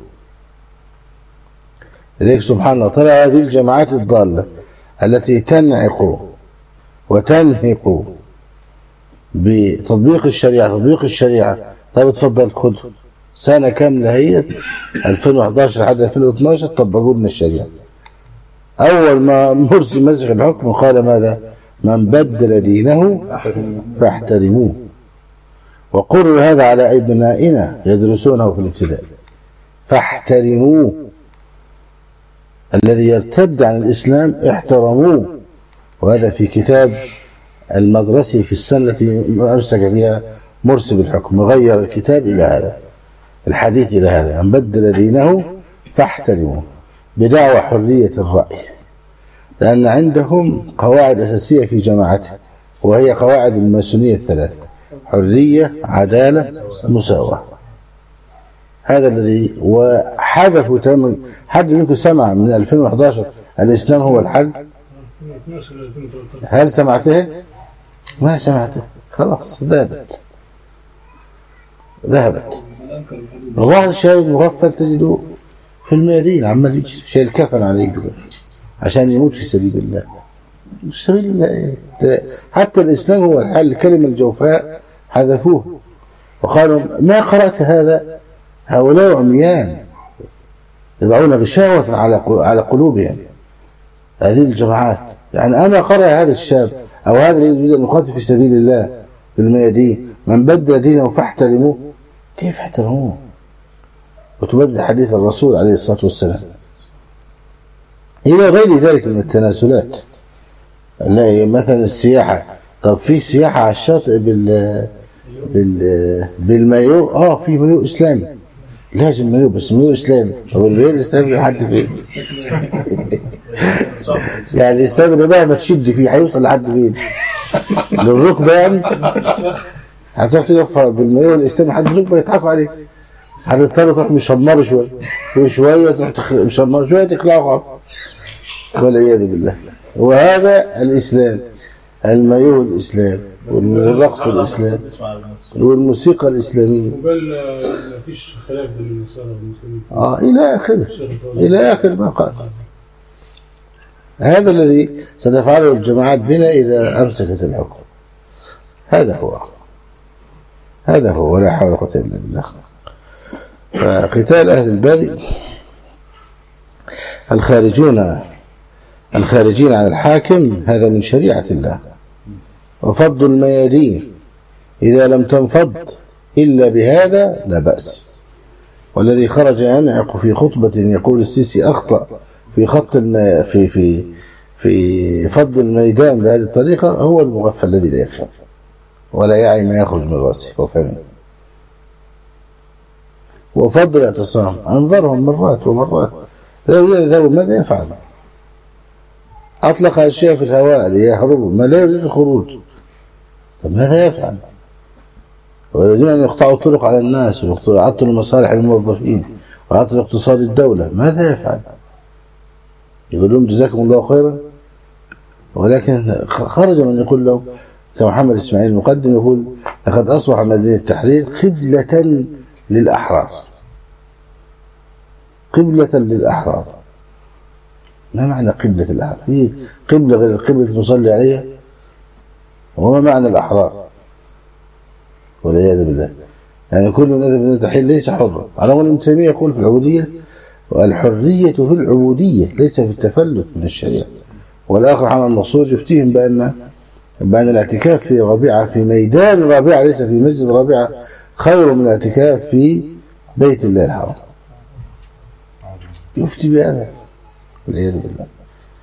Speaker 1: لذلك سبحان الله ترى هذه الجماعات الضالة التي تنعق وتنهق بتطبيق الشريعة تطبيق الشريعة طيب اتفضل خذ سنة كاملة هي ألفين وأحد عشر لحد ألفين واثني عشر طبقوا لنا الشريعة. أول ما مرسي مسك الحكم قال ماذا؟ من بدل دينه فاحترموه. وقرر هذا على أبنائنا يدرسونه في الابتدائي، فاحترموه. الذي يرتد عن الإسلام احترموه. وهذا في كتاب المدرسي في السنة التي أمسك فيها مرسي بالحكم، غير الكتاب إلى هذا الحديث إلى هذا: من بدل دينه فاحترموه، بدعوى حرية الرأي. لأن عندهم قواعد أساسية في جماعته، وهي قواعد الماسونية الثلاثة: حرية، عدالة، مساواة. هذا الذي وحذفوا تماما. حد منكم سمع من ألفين وأحد عشر الإسلام هو الحل؟ هل سمعته؟ ما سمعته، خلاص ذهبت ذهبت. الواحد الشاهد مغفل تجده في الميادين عمال يجري شايل كفن عليه عشان يموت في سبيل الله. في سبيل الله إيه؟ حتى الإسلام هو الحل. كلمة الجوفاء حذفوه وقالوا ما قرأت هذا؟ هؤلاء عميان يضعون غشاوة على على قلوبهم. هذه الجماعات يعني أنا قرأ هذا الشاب أو هذا الذي يريد أن يقاتل في سبيل الله في الميادين: من بدل دينه فاحترموه. كيف احترموه؟ وتبدل حديث الرسول عليه الصلاة والسلام إلى غير ذلك من التناسلات. مثلا السياحة، طب في سياحة على الشاطئ بال بال بالمايو، اه في مايو إسلامي، لازم مايو بس مايو إسلامي. طب المايو الإسلامي لحد فين؟ يعني الإسلامي بقى ما تشد فيه هيوصل لحد فين؟ للركبة يعني. هتروح تقف بالمايو الإسلامي لحد الركبة يضحكوا عليك. هتضطر تروح مشمر شوية وشوية تروح تخ... مشمر شوية تقلعه والعياذ بالله. وهذا الإسلام، المايو الإسلام والرقص الإسلام والموسيقى الإسلامية.
Speaker 3: وقال ما فيش خلاف بين النصارى والمسلمين.
Speaker 1: آه إلى آخره إلى آخر ما قال. هذا الذي ستفعله الجماعات بنا إذا أمسكت الحكم. هذا هو هذا هو ولا حول ولا قوة إلا بالله. فقتال أهل البغي الخارجون الخارجين عن الحاكم هذا من شريعة الله. وفض الميادين إذا لم تنفض إلا بهذا لا بأس. والذي خرج ينعق في خطبة يقول السيسي أخطأ في خط الم... في في في فض الميدان بهذه الطريقة هو المغفل الذي لا يفهم ولا يعي ما يخرج من رأسه وفهمه. وفض الاعتصام أنظرهم مرات ومرات لا يذهبوا ماذا يفعل؟ أطلق أشياء في الهواء ليهربوا ما لا يريد الخروج. طب ماذا يفعل؟ ويريدون أن يقطعوا الطرق على الناس ويعطلوا مصالح الموظفين ويعطلوا اقتصاد الدولة. ماذا يفعل؟ يقولون جزاكم الله خيرا. ولكن خرج من يقول له كمحمد إسماعيل المقدم يقول لقد أصبح مدينة التحرير قبلة للأحرار، قبلة للأحرار. ما معنى قبلة الأحرار؟ في قبلة غير القبلة نصلي عليها؟ وما معنى الأحرار؟ والعياذ بالله. يعني كل من أذهب إلى التحرير ليس حرا. على ابن تيمية يقول في العبودية والحرية في العبودية ليس في التفلت من الشريعة. والآخر محمد المقصود يفتيهم بأن بأن الاعتكاف في ربيعة في ميدان ربيعة ليس في مسجد ربيعة خير من الاعتكاف في بيت الله الحرام. يفتي بهذا والعياذ بالله.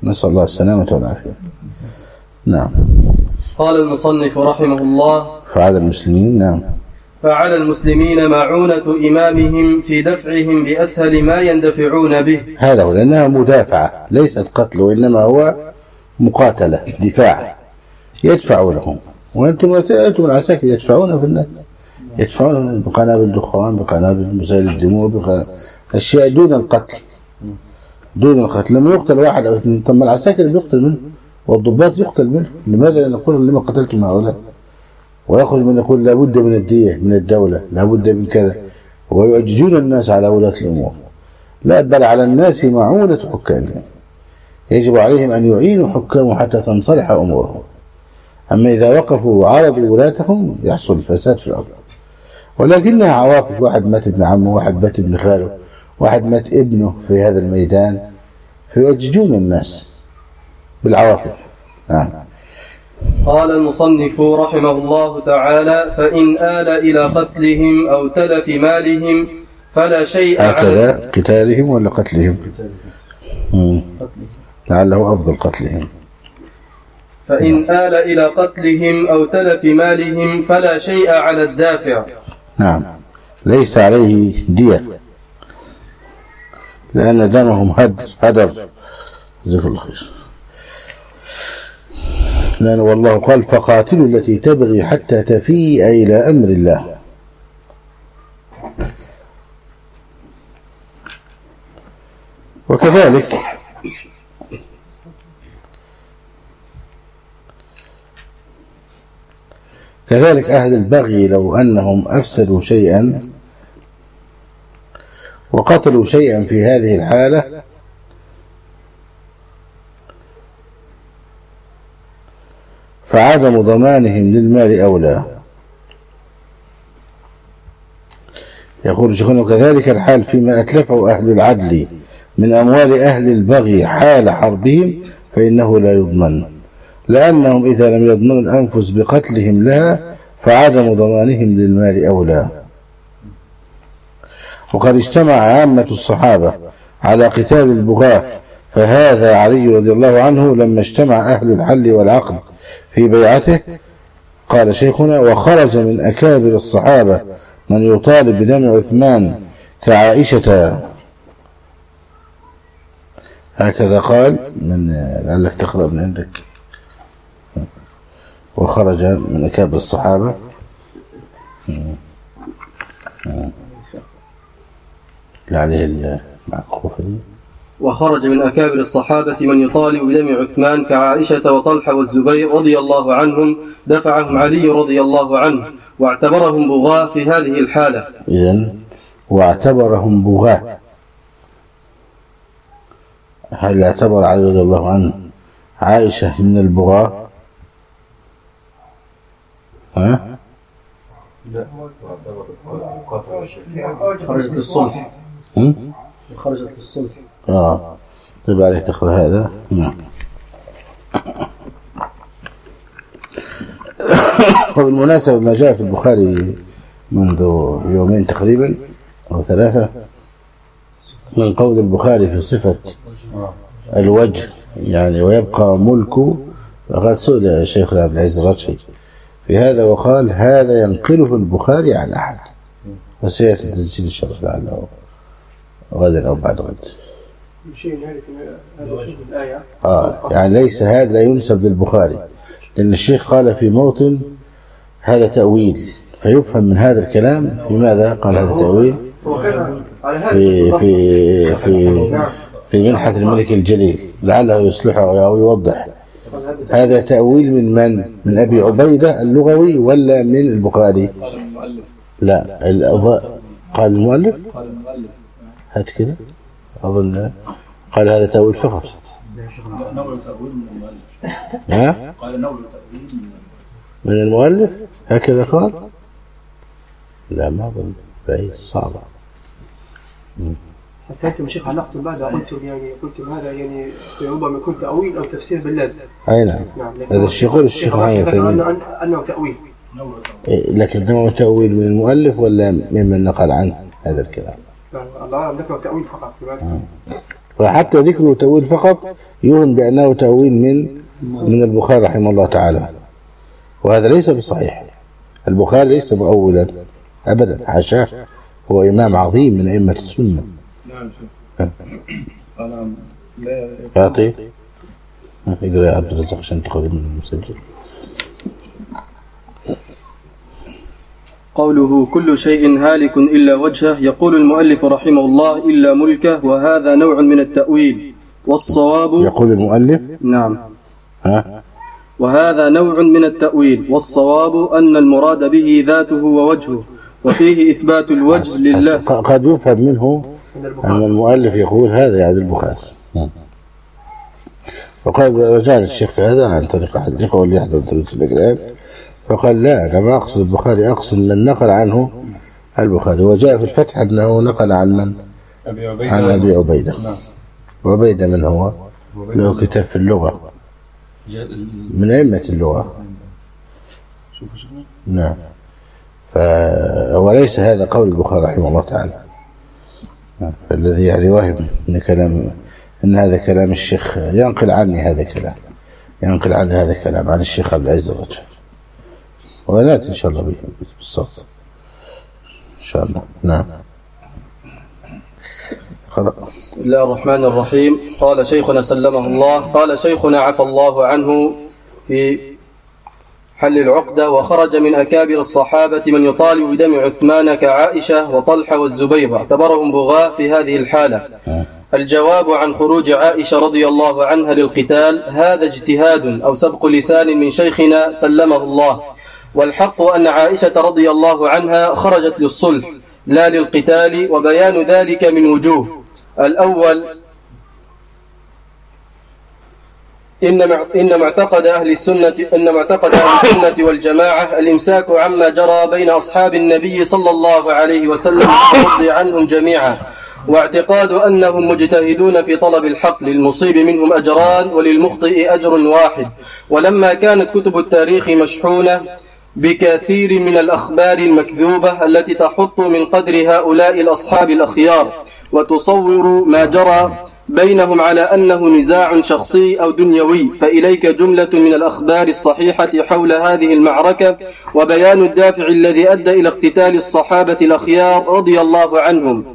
Speaker 1: نسأل الله السلامة والعافية. نعم.
Speaker 2: قال المصنف رحمه الله:
Speaker 1: فعلى المسلمين نعم
Speaker 2: فعلى المسلمين معونة إمامهم في دفعهم بأسهل ما يندفعون به.
Speaker 1: هذا هو، لأنها مدافعة ليست قتل، وإنما هو مقاتلة دفاع يدفع لهم. وأنتم أنتم العساكر يدفعون في الناس، يدفعون بقنابل الدخان، بقنابل مسائل الدموع، بقنابل أشياء دون القتل، دون القتل. لما يقتل واحد أو اثنين، طب العساكر بيقتل منه والضباط يقتل منه. لماذا لا نقول لما قتلتم هؤلاء؟ ويخرج من يقول لابد من الدية من الدولة، لابد من كذا، ويؤججون الناس على ولاة الأمور. لا، بل على الناس معونة حكامهم، يجب عليهم أن يعينوا حكامهم حتى تنصلح أمورهم. أما إذا وقفوا وعارضوا ولاتهم يحصل الفساد في الأرض. ولكنها عواطف، واحد مات ابن عمه، واحد مات ابن خاله، واحد مات ابنه في هذا الميدان، فيؤججون الناس بالعواطف. نعم.
Speaker 2: قال المصنف رحمه الله تعالى: فإن آل إلى قتلهم أو تلف مالهم فلا شيء
Speaker 1: هكذا قتالهم ولا قتلهم؟ مم. لعله أفضل قتلهم.
Speaker 2: فإن آل إلى قتلهم أو تلف مالهم فلا شيء على الدافع.
Speaker 1: نعم، ليس عليه دية، لأن دمهم هدر هدر جزاك الله خير. لأن والله قال: فقاتلوا التي تبغي حتى تفيء إلى أمر الله. وكذلك كذلك أهل البغي لو أنهم أفسدوا شيئا وقتلوا شيئا في هذه الحالة فعدم ضمانهم للمال أولى. يقول شيخنا: وكذلك الحال فيما أتلفه أهل العدل من أموال أهل البغي حال حربهم فإنه لا يضمن، لأنهم إذا لم يضمنوا الأنفس بقتلهم لها فعدم ضمانهم للمال أولى. وقد اجتمع عامة الصحابة على قتال البغاة، فهذا علي رضي الله عنه لما اجتمع أهل الحل والعقد في بيعته. قال شيخنا: وخرج من أكابر الصحابة من يطالب بدم عثمان كعائشة. هكذا قال، من لعلك تقرأ من عندك. وخرج من أكابر الصحابة لعله المعكوفة دي.
Speaker 2: وخرج من أكابر الصحابة من يطالب بدم عثمان كعائشة وطلحة والزبير رضي الله عنهم، دفعهم علي رضي الله عنه واعتبرهم بغاة في هذه الحالة.
Speaker 1: إذن واعتبرهم بغاة، هل اعتبر علي رضي الله عنه عائشة من البغاة؟ ها؟
Speaker 2: خرجت للصلح. خرجت للصلح.
Speaker 1: آه طيب، عليه تقرأ هذا. نعم. وبالمناسبة ما جاء في البخاري منذ يومين تقريبا أو ثلاثة من قول البخاري في صفة الوجه، يعني ويبقى ملكه، فقد سئل الشيخ عبد العزيز الرجحي في هذا وقال: هذا ينقله البخاري عن أحد، وسيأتي تسجيل الشرح لعله غدا أو بعد غد. آه يعني ليس هذا لا ينسب للبخاري، لأن الشيخ قال في موطن هذا تأويل، فيفهم من هذا الكلام في ماذا قال هذا تأويل في في في في منحة الملك الجليل، لعله يصلحه أو يوضح. هذا تأويل من من؟ من أبي عبيدة اللغوي ولا من البخاري؟ لا، الأضاء قال المؤلف. هات كده أظن قال هذا تأويل فقط. ها؟ قال نول تأويل من المؤلف، هكذا قال. لا، ما أظن، بعيد، صعب.
Speaker 4: حتى أنتم شيخ علقتم بعد قلتم يعني قلتم هذا يعني ربما يكون تأويل أو تفسير باللازم.
Speaker 1: أي نعم. هذا الشيء يقول الشيخ
Speaker 4: أنه أنه تأويل.
Speaker 1: لكن هو تأويل من المؤلف ولا ممن نقل عنه هذا الكلام؟
Speaker 4: الله أعلم، ذكر تأويل فقط.
Speaker 1: فحتى ذكره تأويل فقط يوهم بأنه تأويل من من البخاري رحمه الله تعالى، وهذا ليس بصحيح. البخاري ليس مؤولا أبدا، حاشاه، هو إمام عظيم من أئمة السنة.
Speaker 5: نعم شيخ. أنا لا
Speaker 1: يعطي يقرأ يا عبد الرزاق عشان تقرأ من المسجل.
Speaker 2: قوله كل شيء هالك إلا وجهه، يقول المؤلف رحمه الله إلا ملكه، وهذا نوع من التأويل، والصواب
Speaker 1: يقول المؤلف
Speaker 2: نعم
Speaker 1: ها
Speaker 2: وهذا نوع من التأويل، والصواب أن المراد به ذاته ووجهه، وفيه إثبات الوجه لله.
Speaker 1: قد يفهم منه أن المؤلف يقول هذا يعني البخاري. وقد رجع الشيخ في هذا عن طريق أحد الإخوة واللي يحضر دروس الأقران، فقال لا، أنا ما أقصد البخاري، أقصد من نقل عنه البخاري. وجاء في الفتح أنه نقل عن من؟
Speaker 5: أبي عبيدة.
Speaker 1: عن أبي عبيدة.
Speaker 5: نعم.
Speaker 1: وعبيدة من هو؟ له كتاب في اللغة، من أئمة اللغة. نعم. وليس هذا قول البخاري رحمه الله تعالى، فالذي يعني واهم من كلام إن هذا كلام الشيخ، ينقل عني هذا كلام ينقل عني هذا كلام عن الشيخ عبد العزيز الرجل، ونأتي إن شاء الله به بالصوت إن شاء الله. نعم.
Speaker 2: بسم الله الرحمن الرحيم. قال شيخنا سلمه الله، قال شيخنا عفى الله عنه في حل العقدة: وخرج من أكابر الصحابة من يطالب بدم عثمان كعائشة وطلحة والزبير، اعتبرهم بغاة في هذه الحالة. الجواب عن خروج عائشة رضي الله عنها للقتال: هذا اجتهاد أو سبق لسان من شيخنا سلمه الله، والحق أن عائشة رضي الله عنها خرجت للصلح لا للقتال، وبيان ذلك من وجوه. الأول: إن معتقد أهل السنة إن معتقد أهل السنة والجماعة الإمساك عما جرى بين أصحاب النبي صلى الله عليه وسلم والرضي عنهم جميعا، واعتقاد أنهم مجتهدون في طلب الحق، للمصيب منهم أجران وللمخطئ أجر واحد. ولما كانت كتب التاريخ مشحونة بكثير من الأخبار المكذوبة التي تحط من قدر هؤلاء الأصحاب الأخيار وتصور ما جرى بينهم على أنه نزاع شخصي أو دنيوي، فإليك جملة من الأخبار الصحيحة حول هذه المعركة، وبيان الدافع الذي أدى إلى اقتتال الصحابة الأخيار رضي الله عنهم.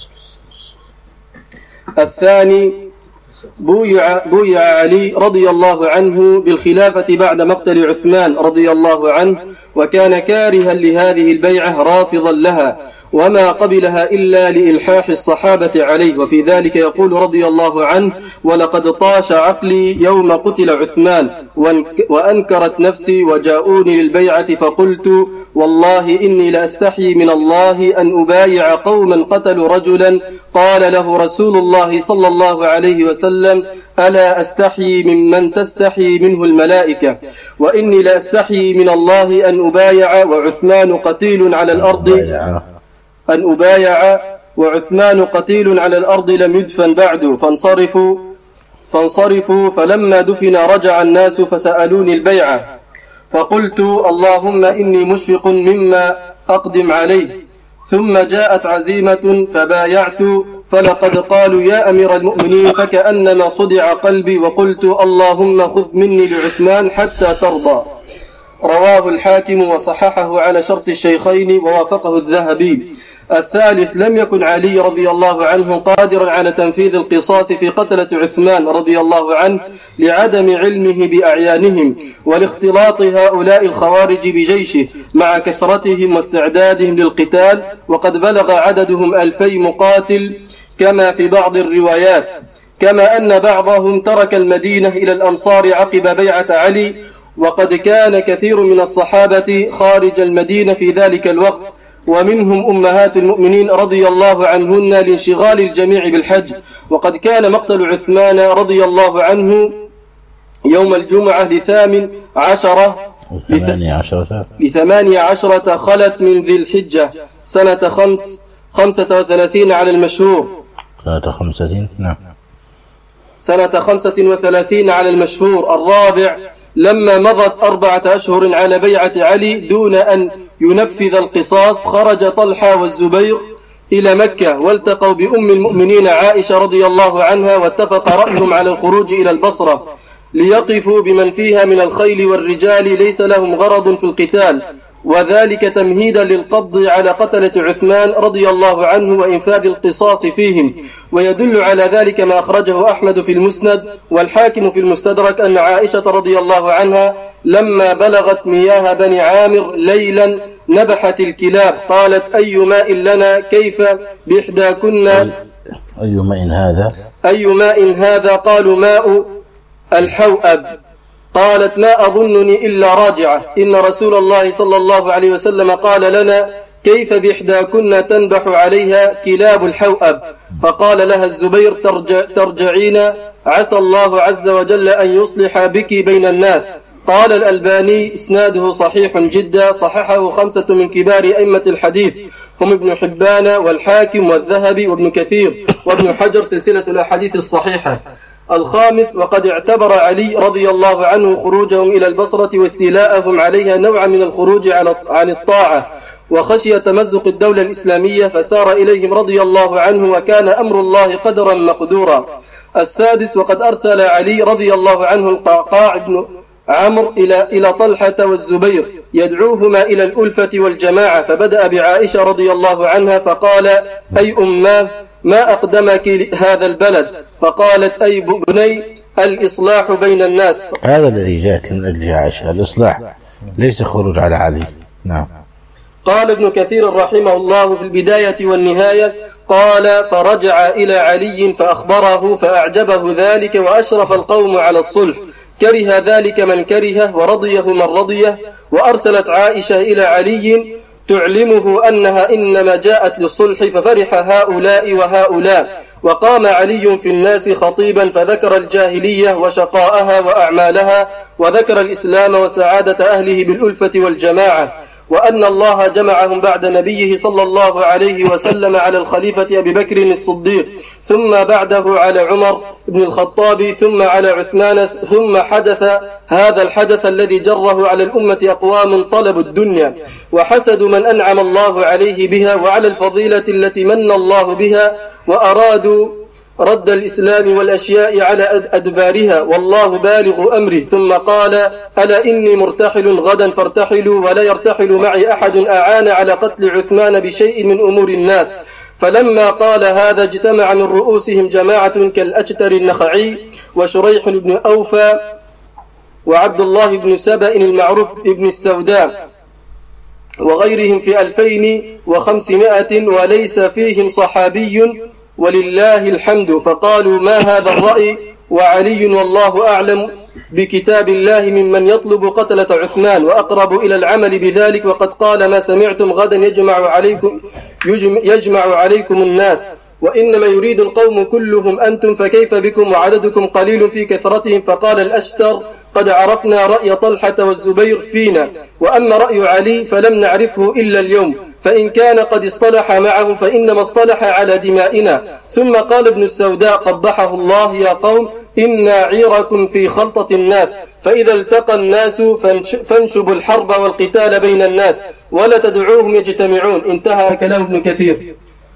Speaker 2: الثاني: بويع, بويع علي رضي الله عنه بالخلافة بعد مقتل عثمان رضي الله عنه، وكان كارها لهذه البيعة رافضا لها، وما قبلها إلا لإلحاح الصحابة عليه. وفي ذلك يقول رضي الله عنه: ولقد طاش عقلي يوم قتل عثمان وأنكرت نفسي وجاءوني للبيعة، فقلت والله إني لأستحي من الله أن أبايع قوما قتلوا رجلا قال له رسول الله صلى الله عليه وسلم: ألا أستحي ممن تستحي منه الملائكة، وإني لأستحي من الله أن أبايع وعثمان قتيل على الأرض أن أبايع وعثمان قتيل على الأرض لم يدفن بعد، فانصرفوا فانصرفوا فلما دفن رجع الناس فسألوني البيعة، فقلت اللهم إني مشفق مما أقدم عليه. ثم جاءت عزيمة فبايعت، فلقد قالوا يا أمير المؤمنين، فكأنما صدع قلبي، وقلت اللهم خذ مني لعثمان حتى ترضى. رواه الحاكم وصححه على شرط الشيخين ووافقه الذهبي. الثالث: لم يكن علي رضي الله عنه قادرا على تنفيذ القصاص في قتلة عثمان رضي الله عنه لعدم علمه بأعيانهم ولاختلاط هؤلاء الخوارج بجيشه مع كثرتهم واستعدادهم للقتال، وقد بلغ عددهم ألفي مقاتل كما في بعض الروايات، كما أن بعضهم ترك المدينة إلى الأمصار عقب بيعة علي، وقد كان كثير من الصحابة خارج المدينة في ذلك الوقت، ومنهم أمهات المؤمنين رضي الله عنهن لانشغال الجميع بالحج. وقد كان مقتل عثمان رضي الله عنه يوم الجمعة لثامن عشرة لثمانية عشرة خلت من ذي الحجة سنة خمس خمسة وثلاثين على المشهور
Speaker 1: سنة خمسة نعم
Speaker 2: سنة خمسة وثلاثين على المشهور. الرابع: لما مضت أربعة أشهر على بيعة علي دون أن ينفذ القصاص، خرج طلحة والزبير إلى مكة والتقوا بأم المؤمنين عائشة رضي الله عنها، واتفق رأيهم على الخروج إلى البصرة ليقفوا بمن فيها من الخيل والرجال ليس لهم غرض في القتال، وذلك تمهيدا للقبض على قتلة عثمان رضي الله عنه وإنفاذ القصاص فيهم. ويدل على ذلك ما أخرجه أحمد في المسند والحاكم في المستدرك أن عائشة رضي الله عنها لما بلغت مياه بني عامر ليلا نبحت الكلاب، قالت أي ماء لنا كيف بإحداكن
Speaker 1: أي ماء هذا
Speaker 2: أي ماء هذا قالوا ماء الحوأب، قالت ما أظنني إلا راجعة، إن رسول الله صلى الله عليه وسلم قال لنا كيف بإحداكن تنبح عليها كلاب الحوأب، فقال لها الزبير ترجع ترجعين عسى الله عز وجل أن يصلح بك بين الناس. قال الألباني إسناده صحيح جدا، صححه خمسة من كبار أئمة الحديث هم ابن حبان والحاكم والذهبي وابن كثير وابن حجر سلسلة الأحاديث الصحيحة. الخامس، وقد اعتبر علي رضي الله عنه خروجهم إلى البصرة واستيلاءهم عليها نوعا من الخروج عن الطاعة، وخشي تمزق الدولة الإسلامية فسار إليهم رضي الله عنه، وكان أمر الله قدرا مقدورا. السادس، وقد أرسل علي رضي الله عنه القعقاع بن عمرو إلى إلى طلحة والزبير يدعوهما إلى الألفة والجماعة، فبدأ بعائشة رضي الله عنها فقال أي أماه ما أقدمك هذا البلد؟ فقالت أي بني الإصلاح بين الناس.
Speaker 1: هذا الذي جاءت من أجل عائشة، الإصلاح ليس خروج على علي. نعم.
Speaker 2: قال ابن كثير رحمه الله في البداية والنهاية قال فرجع إلى علي فأخبره فأعجبه ذلك وأشرف القوم على الصلح، كره ذلك من كرهه ورضيه من رضيه. وأرسلت عائشة إلى علي تعلمه أنها إنما جاءت للصلح، ففرح هؤلاء وهؤلاء. وقام علي في الناس خطيبا فذكر الجاهلية وشقاءها وأعمالها، وذكر الإسلام وسعادة أهله بالألفة والجماعة، وأن الله جمعهم بعد نبيه صلى الله عليه وسلم على الخليفة أبي بكر الصديق، ثم بعده على عمر بن الخطاب، ثم على عثمان، ثم حدث هذا الحدث الذي جره على الأمة أقوام طلبوا الدنيا وحسدوا من أنعم الله عليه بها، وعلى الفضيلة التي من الله بها، وأرادوا رد الإسلام والأشياء على أدبارها، والله بالغ أمره. ثم قال ألا إني مرتحل غدا فارتحلوا، ولا يرتحل معي أحد أعان على قتل عثمان بشيء من أمور الناس. فلما قال هذا اجتمع من رؤوسهم جماعة كالأجتر النخعي وشريح بن أوفى وعبد الله بن سبأ المعروف ابن السوداء وغيرهم في ألفين وخمسمائة، وليس فيهم صحابي ولله الحمد، فقالوا ما هذا الرأي؟ وعلي والله أعلم بكتاب الله ممن يطلب قتلة عثمان، وأقرب إلى العمل بذلك، وقد قال ما سمعتم غدا يجمع عليكم, يجمع عليكم الناس، وإنما يريد القوم كلهم أنتم، فكيف بكم وعددكم قليل في كثرتهم؟ فقال الأشتر قد عرفنا رأي طلحة والزبير فينا، وأما رأي علي فلم نعرفه إلا اليوم، فإن كان قد اصطلح معهم فإنما اصطلح على دمائنا. ثم قال ابن السوداء قبحه الله يا قوم إن عيركم في خلطة الناس، فإذا التقى الناس فانشبوا الحرب والقتال بين الناس ولا تدعوهم يجتمعون. انتهى كلام ابن كثير.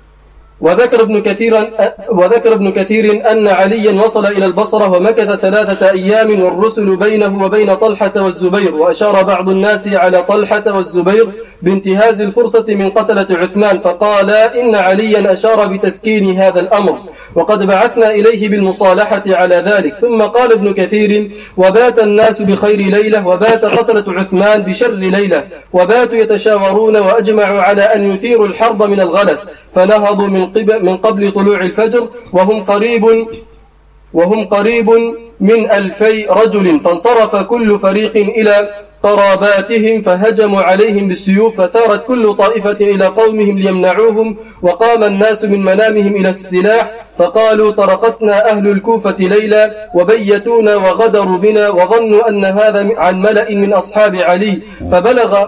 Speaker 2: وذكر ابن كثير وذكر ابن كثير أن عليا وصل إلى البصرة ومكث ثلاثة أيام والرسل بينه وبين طلحة والزبير، وأشار بعض الناس على طلحة والزبير بانتهاز الفرصة من قتلة عثمان، فقال إن عليا أشار بتسكين هذا الأمر، وقد بعثنا إليه بالمصالحة على ذلك. ثم قال ابن كثير وبات الناس بخير ليلة، وبات قتلة عثمان بشر ليلة، وباتوا يتشاورون وأجمعوا على أن يثيروا الحرب من الغلس، فنهضوا من من قبل طلوع الفجر وهم قريب وهم قريب من ألفي رجل، فانصرف كل فريق إلى قراباتهم فهجموا عليهم بالسيوف، فثارت كل طائفة إلى قومهم ليمنعوهم، وقام الناس من منامهم إلى السلاح، فقالوا طرقتنا أهل الكوفة ليلة وبيتونا وغدروا بنا، وظنوا أن هذا عن ملأ من أصحاب علي، فبلغ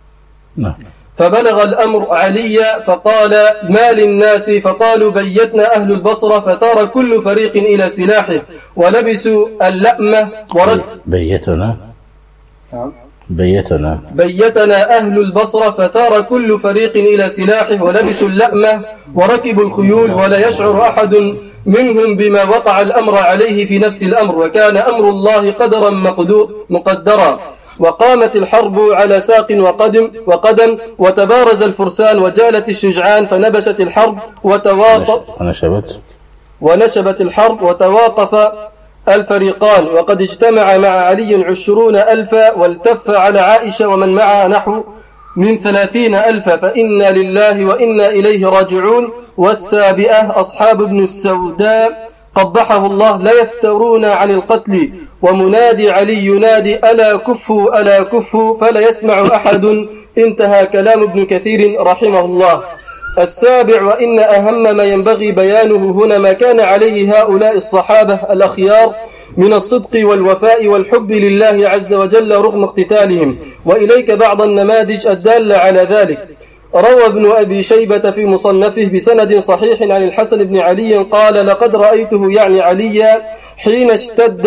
Speaker 2: فبلغ الأمر علي فقال ما للناس؟ فقالوا بيتنا أهل البصرة، فثار كل فريق إلى سلاحه ولبسوا اللأمة ورد
Speaker 1: بيتنا بيتنا
Speaker 2: بيتنا أهل البصرة فثار كل فريق إلى سلاحه ولبسوا اللأمة وركبوا الخيول ولا يشعر أحد منهم بما وقع الأمر عليه في نفس الأمر، وكان أمر الله قدرا مقدرا، وقامت الحرب على ساق وقدم وقدم وتبارز الفرسان وجالت الشجعان فنبشت الحرب وتواقف
Speaker 1: ونشبت
Speaker 2: ونشبت الحرب وتواقف الفريقان، وقد اجتمع مع علي عشرون ألفا والتف على عائشة ومن معها نحو من ثلاثين ألفا، فإنا لله وإنا إليه راجعون. والسابئة أصحاب ابن السوداء قبحه الله لا يفترون عن القتل، ومنادي علي ينادي ألا كفوا ألا كفوا فلا يسمع أحد. انتهى كلام ابن كثير رحمه الله. السابع وإن أهم ما ينبغي بيانه هنا ما كان عليه هؤلاء الصحابة الأخيار من الصدق والوفاء والحب لله عز وجل رغم اقتتالهم، وإليك بعض النماذج الدالة على ذلك. روى ابن أبي شيبة في مصنفه بسند صحيح عن الحسن بن علي قال لقد رأيته يعني عليا حين اشتد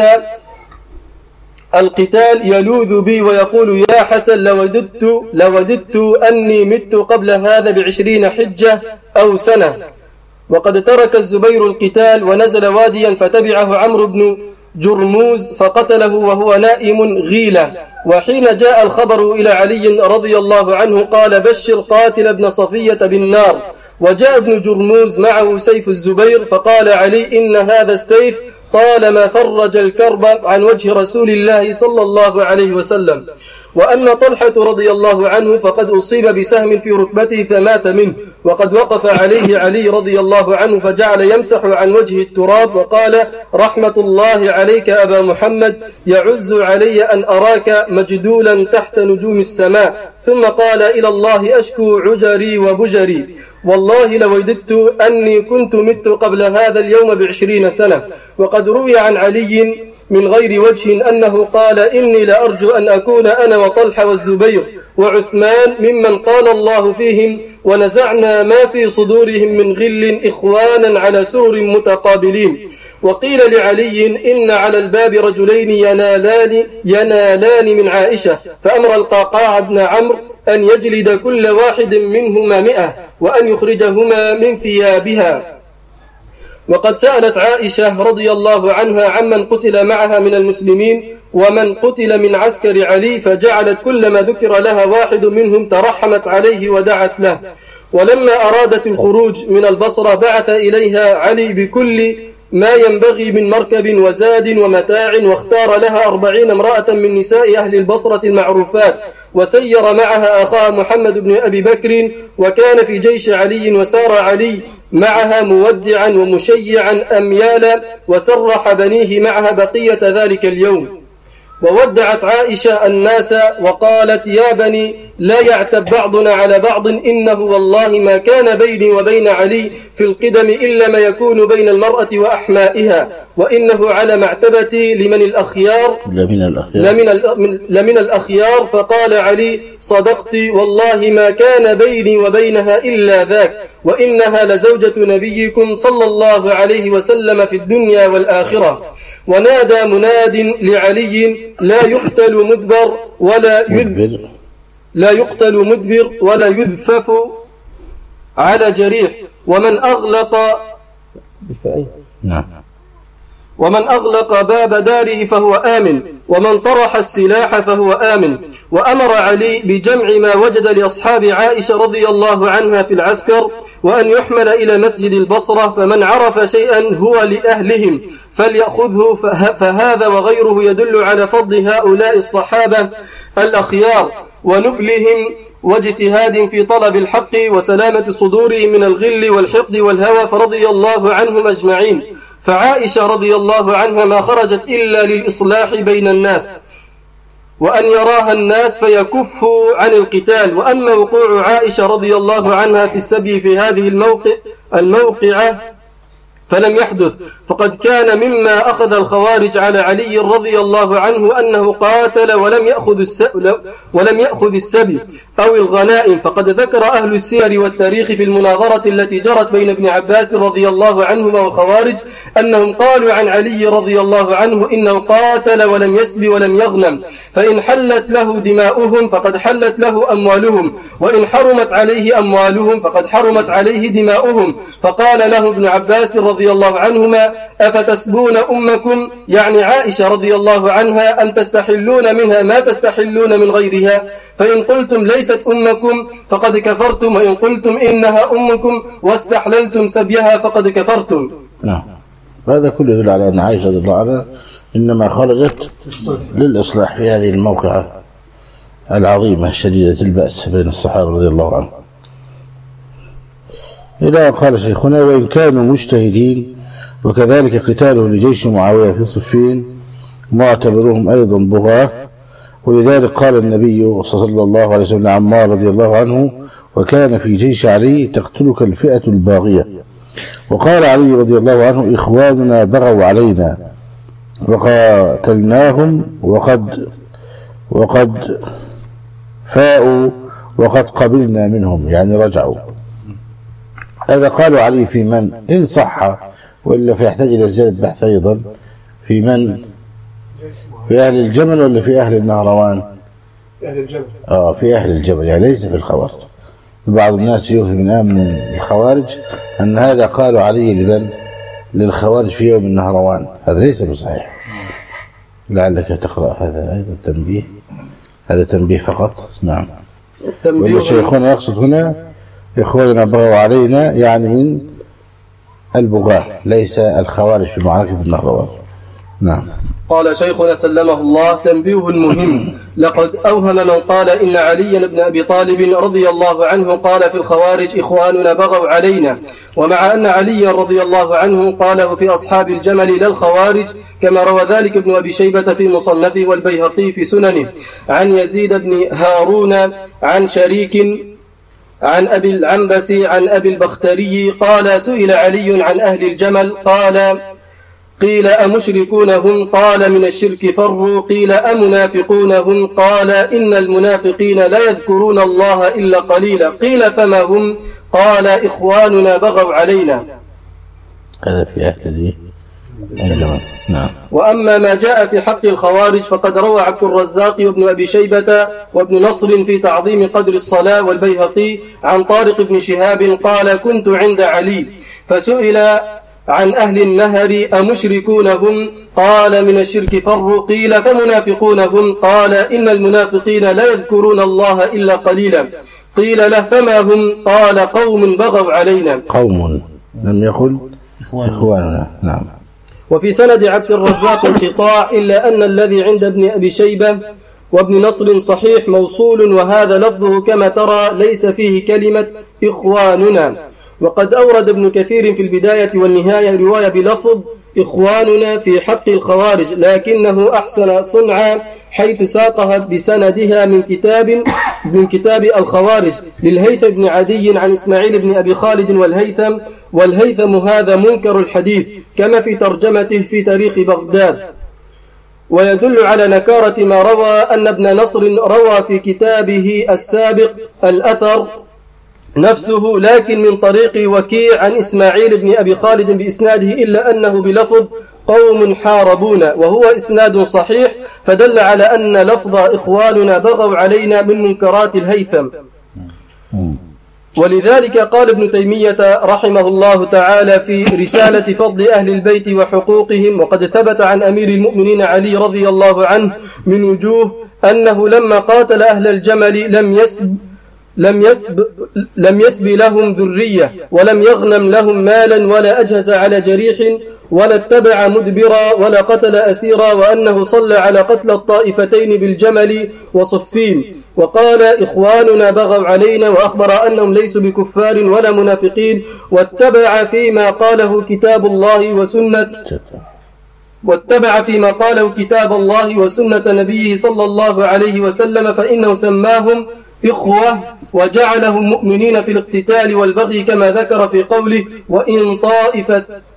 Speaker 2: القتال يلوذ بي ويقول يا حسن لوددت, لوددت أني مت قبل هذا بعشرين حجة أو سنة. وقد ترك الزبير القتال ونزل واديا فتبعه عمرو بن جرموز فقتله وهو نائم غيلة. وحين جاء الخبر إلى علي رضي الله عنه قال بشر قاتل ابن صفية بالنار. وجاء ابن جرموز معه سيف الزبير فقال علي إن هذا السيف طالما فرج الكرب عن وجه رسول الله صلى الله عليه وسلم. وأن طلحة رضي الله عنه فقد أصيب بسهم في ركبته فمات منه، وقد وقف عليه علي رضي الله عنه فجعل يمسح عن وجه التراب وقال رحمة الله عليك أبا محمد، يعز علي أن أراك مجدولا تحت نجوم السماء. ثم قال إلى الله أشكو عجري وبجري، والله لوددت أني كنت مت قبل هذا اليوم بعشرين سنة. وقد روي عن علي من غير وجه أنه قال إني لأرجو أن أكون أنا وطلحة والزبير وعثمان ممن قال الله فيهم ونزعنا ما في صدورهم من غل إخوانا على سرر متقابلين. وقيل لعلي إن على الباب رجلين ينالان, ينالان من عائشة، فأمر القعقاع بن عمرو أن يجلد كل واحد منهما مئة وأن يخرجهما من ثيابها. وقد سألت عائشة رضي الله عنها عمن قتل معها من المسلمين ومن قتل من عسكر علي، فجعلت كلما ذكر لها واحد منهم ترحمت عليه ودعت له. ولما أرادت الخروج من البصرة بعث إليها علي بكل ما ينبغي من مركب وزاد ومتاع، واختار لها أربعين امرأة من نساء أهل البصرة المعروفات، وسير معها أخاها محمد بن أبي بكر، وكان في جيش علي، وسار علي معها مودعا ومشيعا أميالا، وسرح بنيه معها بقية ذلك اليوم. وودعت عائشة الناس وقالت يا بني لا يعتب بعضنا على بعض، إنه والله ما كان بيني وبين علي في القدم إلا ما يكون بين المرأة وأحمائها، وإنه على معتبتي لمن الأخيار لمن الأخيار, لمن لمن الأخيار. فقال علي صدقت والله ما كان بيني وبينها إلا ذاك، وإنها لزوجة نبيكم صلى الله عليه وسلم في الدنيا والآخرة. ونادى مناد لعلي لا يقتل مدبر ولا يذبر لا يقتل مدبر ولا يذفف على جريح، ومن أغلق ومن أغلق باب داره فهو آمن، ومن طرح السلاح فهو آمن. وأمر علي بجمع ما وجد لأصحاب عائشة رضي الله عنها في العسكر، وأن يحمل إلى مسجد البصرة، فمن عرف شيئا هو لأهلهم فليأخذه، فهذا وغيره يدل على فضل هؤلاء الصحابة الأخيار ونبلهم واجتهاد في طلب الحق وسلامة صدورهم من الغل والحقد والهوى، فرضي الله عنهم أجمعين. فعائشة رضي الله عنها ما خرجت إلا للإصلاح بين الناس وأن يراها الناس فيكفوا عن القتال. وأما وقوع عائشة رضي الله عنها في السبي في هذه الموقع الموقعة فلم يحدث، فقد كان مما أخذ الخوارج على علي رضي الله عنه أنه قاتل ولم يأخذ ولم يأخذ السبي أو الغنائم. فقد ذكر أهل السير والتاريخ في المناظرة التي جرت بين ابن عباس رضي الله عنهما والخوارج أنهم قالوا عن علي رضي الله عنه إنه قاتل ولم يسبي ولم يغنم، فإن حلت له دماؤهم فقد حلت له أموالهم، وإن حرمت عليه أموالهم فقد حرمت عليه دماؤهم. فقال له ابن عباس رضي الله عنهما: أفتسبون أمكم، يعني عائشة رضي الله عنها، أم تستحلون منها ما تستحلون من غيرها؟ فإن قلتم ليست أمكم فقد كفرتم، وإن قلتم إنها أمكم واستحللتم سبيها فقد كفرتم.
Speaker 1: نعم، هذا كله يدل على أن عائشة رضي الله عنها إنما خرجت للإصلاح في هذه الموقعة العظيمة الشديدة البأس بين الصحابة رضي الله عنهم. إلى قال شيخنا: وإن كانوا مجتهدين، وكذلك قتاله لجيش معاوية في صفين معتبرهم أيضا بغاة، ولذلك قال النبي صلى الله عليه وسلم عمار رضي الله عنه: وكان في جيش علي تقتلك الفئة الباغية. وقال علي رضي الله عنه: إخواننا بغوا علينا وقاتلناهم وقد وقد فاءوا وقد قبلنا منهم، يعني رجعوا. هذا قالوا علي في من إن صح، وإلا فيحتاج إلى زيادة بحث أيضا في من، في أهل الجبل ولا في أهل النهروان؟
Speaker 4: أهل الجبل. آه
Speaker 1: في أهل الجبل، يعني ليس في الخوارج. بعض الناس يوهم من أمن الخوارج أن هذا قالوا علي لمن؟ للخوارج في يوم النهروان. هذا ليس بصحيح. لعلك تقرأ هذا أيضا تنبيه، هذا تنبيه فقط. نعم. ولا شيخنا يقصد هنا إخواننا بغوا علينا يعني من البغاة، ليس الخوارج في معركة النهروان. نعم.
Speaker 2: قال شيخنا سلمه الله: تنبيه مهم. لقد أوهم من قال إن علي بن أبي طالب رضي الله عنه قال في الخوارج: إخواننا بغوا علينا، ومع أن علي رضي الله عنه قاله في أصحاب الجمل لا الخوارج، كما روى ذلك ابن أبي شيبة في مصنفه والبيهقي في سننه عن يزيد بن هارون عن شريك عن أبي العنبس عن أبي البختري قال: سئل علي عن أهل الجمل، قال: قيل أمشركون هم؟ قال: من الشرك فروا. قيل أمنافقون هم؟ قال: إن المنافقين لا يذكرون الله إلا قليلا. قيل فما هم؟ قال: إخواننا بغوا علينا.
Speaker 1: هذا في أهل الجمل. نعم.
Speaker 2: وأما ما جاء في حق الخوارج فقد روى عبد الرزاق وابن أبي شيبة وابن نصر في تعظيم قدر الصلاة والبيهقي عن طارق بن شهاب قال: كنت عند علي فسئل عن أهل النهر أمشركون هم؟ قال: من الشرك فروا. قيل فمنافقون هم؟ قال: إن المنافقين لا يذكرون الله إلا قليلا. قيل له فما هم؟ قال: قوم بغوا علينا.
Speaker 1: قوم، لم يقل إخواننا. نعم.
Speaker 2: وفي سند عبد الرزاق انقطاع، إلا أن الذي عند ابن أبي شيبة وابن نصر صحيح موصول، وهذا لفظه كما ترى ليس فيه كلمة إخواننا. وقد أورد ابن كثير في البداية والنهاية رواية بلفظ إخواننا في حق الخوارج، لكنه أحسن صنعا حيث ساقها بسندها من كتاب من كتاب الخوارج للهيثم بن عدي عن إسماعيل بن أبي خالد والهيثم، والهيثم هذا منكر الحديث كما في ترجمته في تاريخ بغداد. ويدل على نكارة ما روى أن ابن نصر روى في كتابه السابق الأثر نفسه، لكن من طريق وكيع عن إسماعيل بن أبي خالد بإسناده، إلا أنه بلفظ قوم حاربون، وهو إسناد صحيح، فدل على أن لفظ إخواننا بغوا علينا من منكرات الهيثم. ولذلك قال ابن تيمية رحمه الله تعالى في رسالة فضل أهل البيت وحقوقهم: وقد ثبت عن أمير المؤمنين علي رضي الله عنه من وجوه أنه لما قاتل أهل الجمل لم يسب لم يسب لم يسب لهم ذرية، ولم يغنم لهم مالا، ولا أجهز على جريح، ولا اتبع مدبرا، ولا قتل أسيرا، وأنه صلى على قتل الطائفتين بالجمل وصفين. وقال: إخواننا بغوا علينا، وأخبر أنهم ليسوا بكفار ولا منافقين، واتبع فيما قاله كتاب الله وسنة واتبع فيما قاله كتاب الله وسنة نبيه صلى الله عليه وسلم، فإنه سماهم إخوة وجعلهم مؤمنين في الاقتتال والبغي، كما ذكر في قوله: وإن طائفة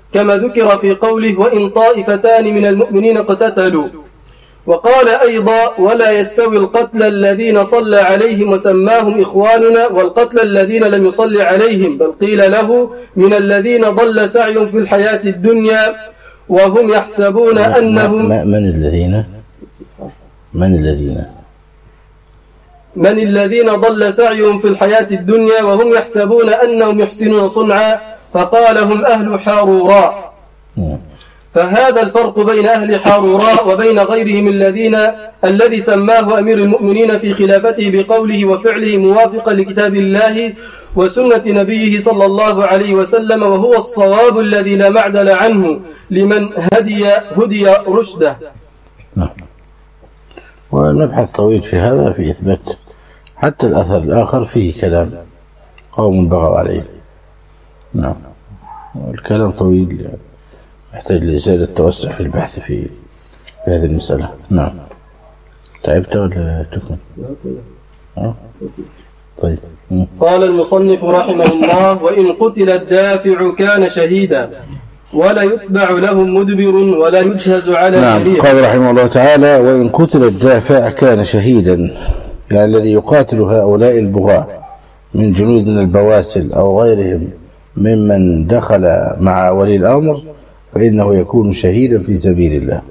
Speaker 2: كما ذكر في قوله وإن طائفتان من المؤمنين اقتتلوا. وقال أيضا ولا يستوي القتلى الذين صلى عليهم وسماهم إخواننا والقتلى الذين لم يصلي عليهم، بل قيل له من الذين ضل سعيهم في الحياة الدنيا وهم يحسبون أنهم
Speaker 1: من الذين من الذين
Speaker 2: من الذين ضل سعيهم في الحياة الدنيا وهم يحسبون أنهم يحسنون صنعا، فقال هم أهل حاروراء. فهذا الفرق بين أهل حاروراء وبين غيرهم الذين الذي سماه أمير المؤمنين في خلافته بقوله وفعله موافقا لكتاب الله وسنة نبيه صلى الله عليه وسلم، وهو الصواب الذي لا معدل عنه لمن هدي هدي رشده.
Speaker 1: نعم. ونبحث طويل في هذا في إثبات حتى الأثر الآخر فيه كلام قوم بغوا عليه. نعم. الكلام طويل يعني يحتاج لزيادة التوسع في البحث في هذه المسألة. نعم. تعبت ولا تكمل؟ أه؟ طيب.
Speaker 2: قال المصنف رحمه الله وإن قتل الدافع كان شهيدا ولا يتبع لهم مدبر ولا يجهز على
Speaker 1: نعم.
Speaker 2: جريح.
Speaker 1: قال رحمه الله تعالى وإن قتل الدافع كان شهيدا، يعني الذي يقاتل هؤلاء البغاة من جنودنا البواسل أو غيرهم ممن دخل مع ولي الأمر فإنه يكون شهيدا في سبيل الله،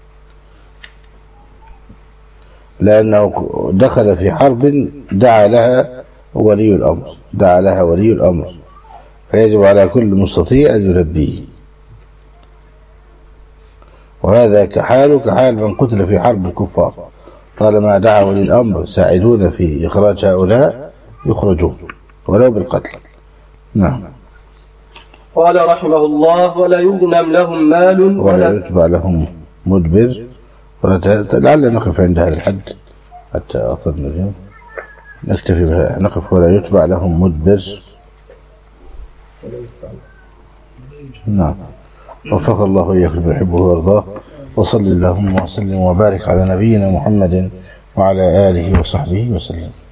Speaker 1: لأنه دخل في حرب دعا لها ولي الأمر دعا لها ولي الأمر فيجب على كل مستطيع أن يلبيه. وهذا كحال كحال من قتل في حرب الكفار، طالما دعا ولي الأمر ساعدون في إخراج هؤلاء يخرجون ولو بالقتل. نعم.
Speaker 2: قال رحمه الله ولا يغنم لهم مال
Speaker 1: ولا
Speaker 2: ولا
Speaker 1: يتبع لهم مدبر. لعل نقف عند هذا الحد حتى أصلنا اليوم، نكتفي بها، نقف ولا يتبع لهم مدبر. نعم. وفق الله إياك لما يحبه ويرضاه، وصلى اللهم وسلم وبارك على نبينا محمد وعلى آله وصحبه وسلم.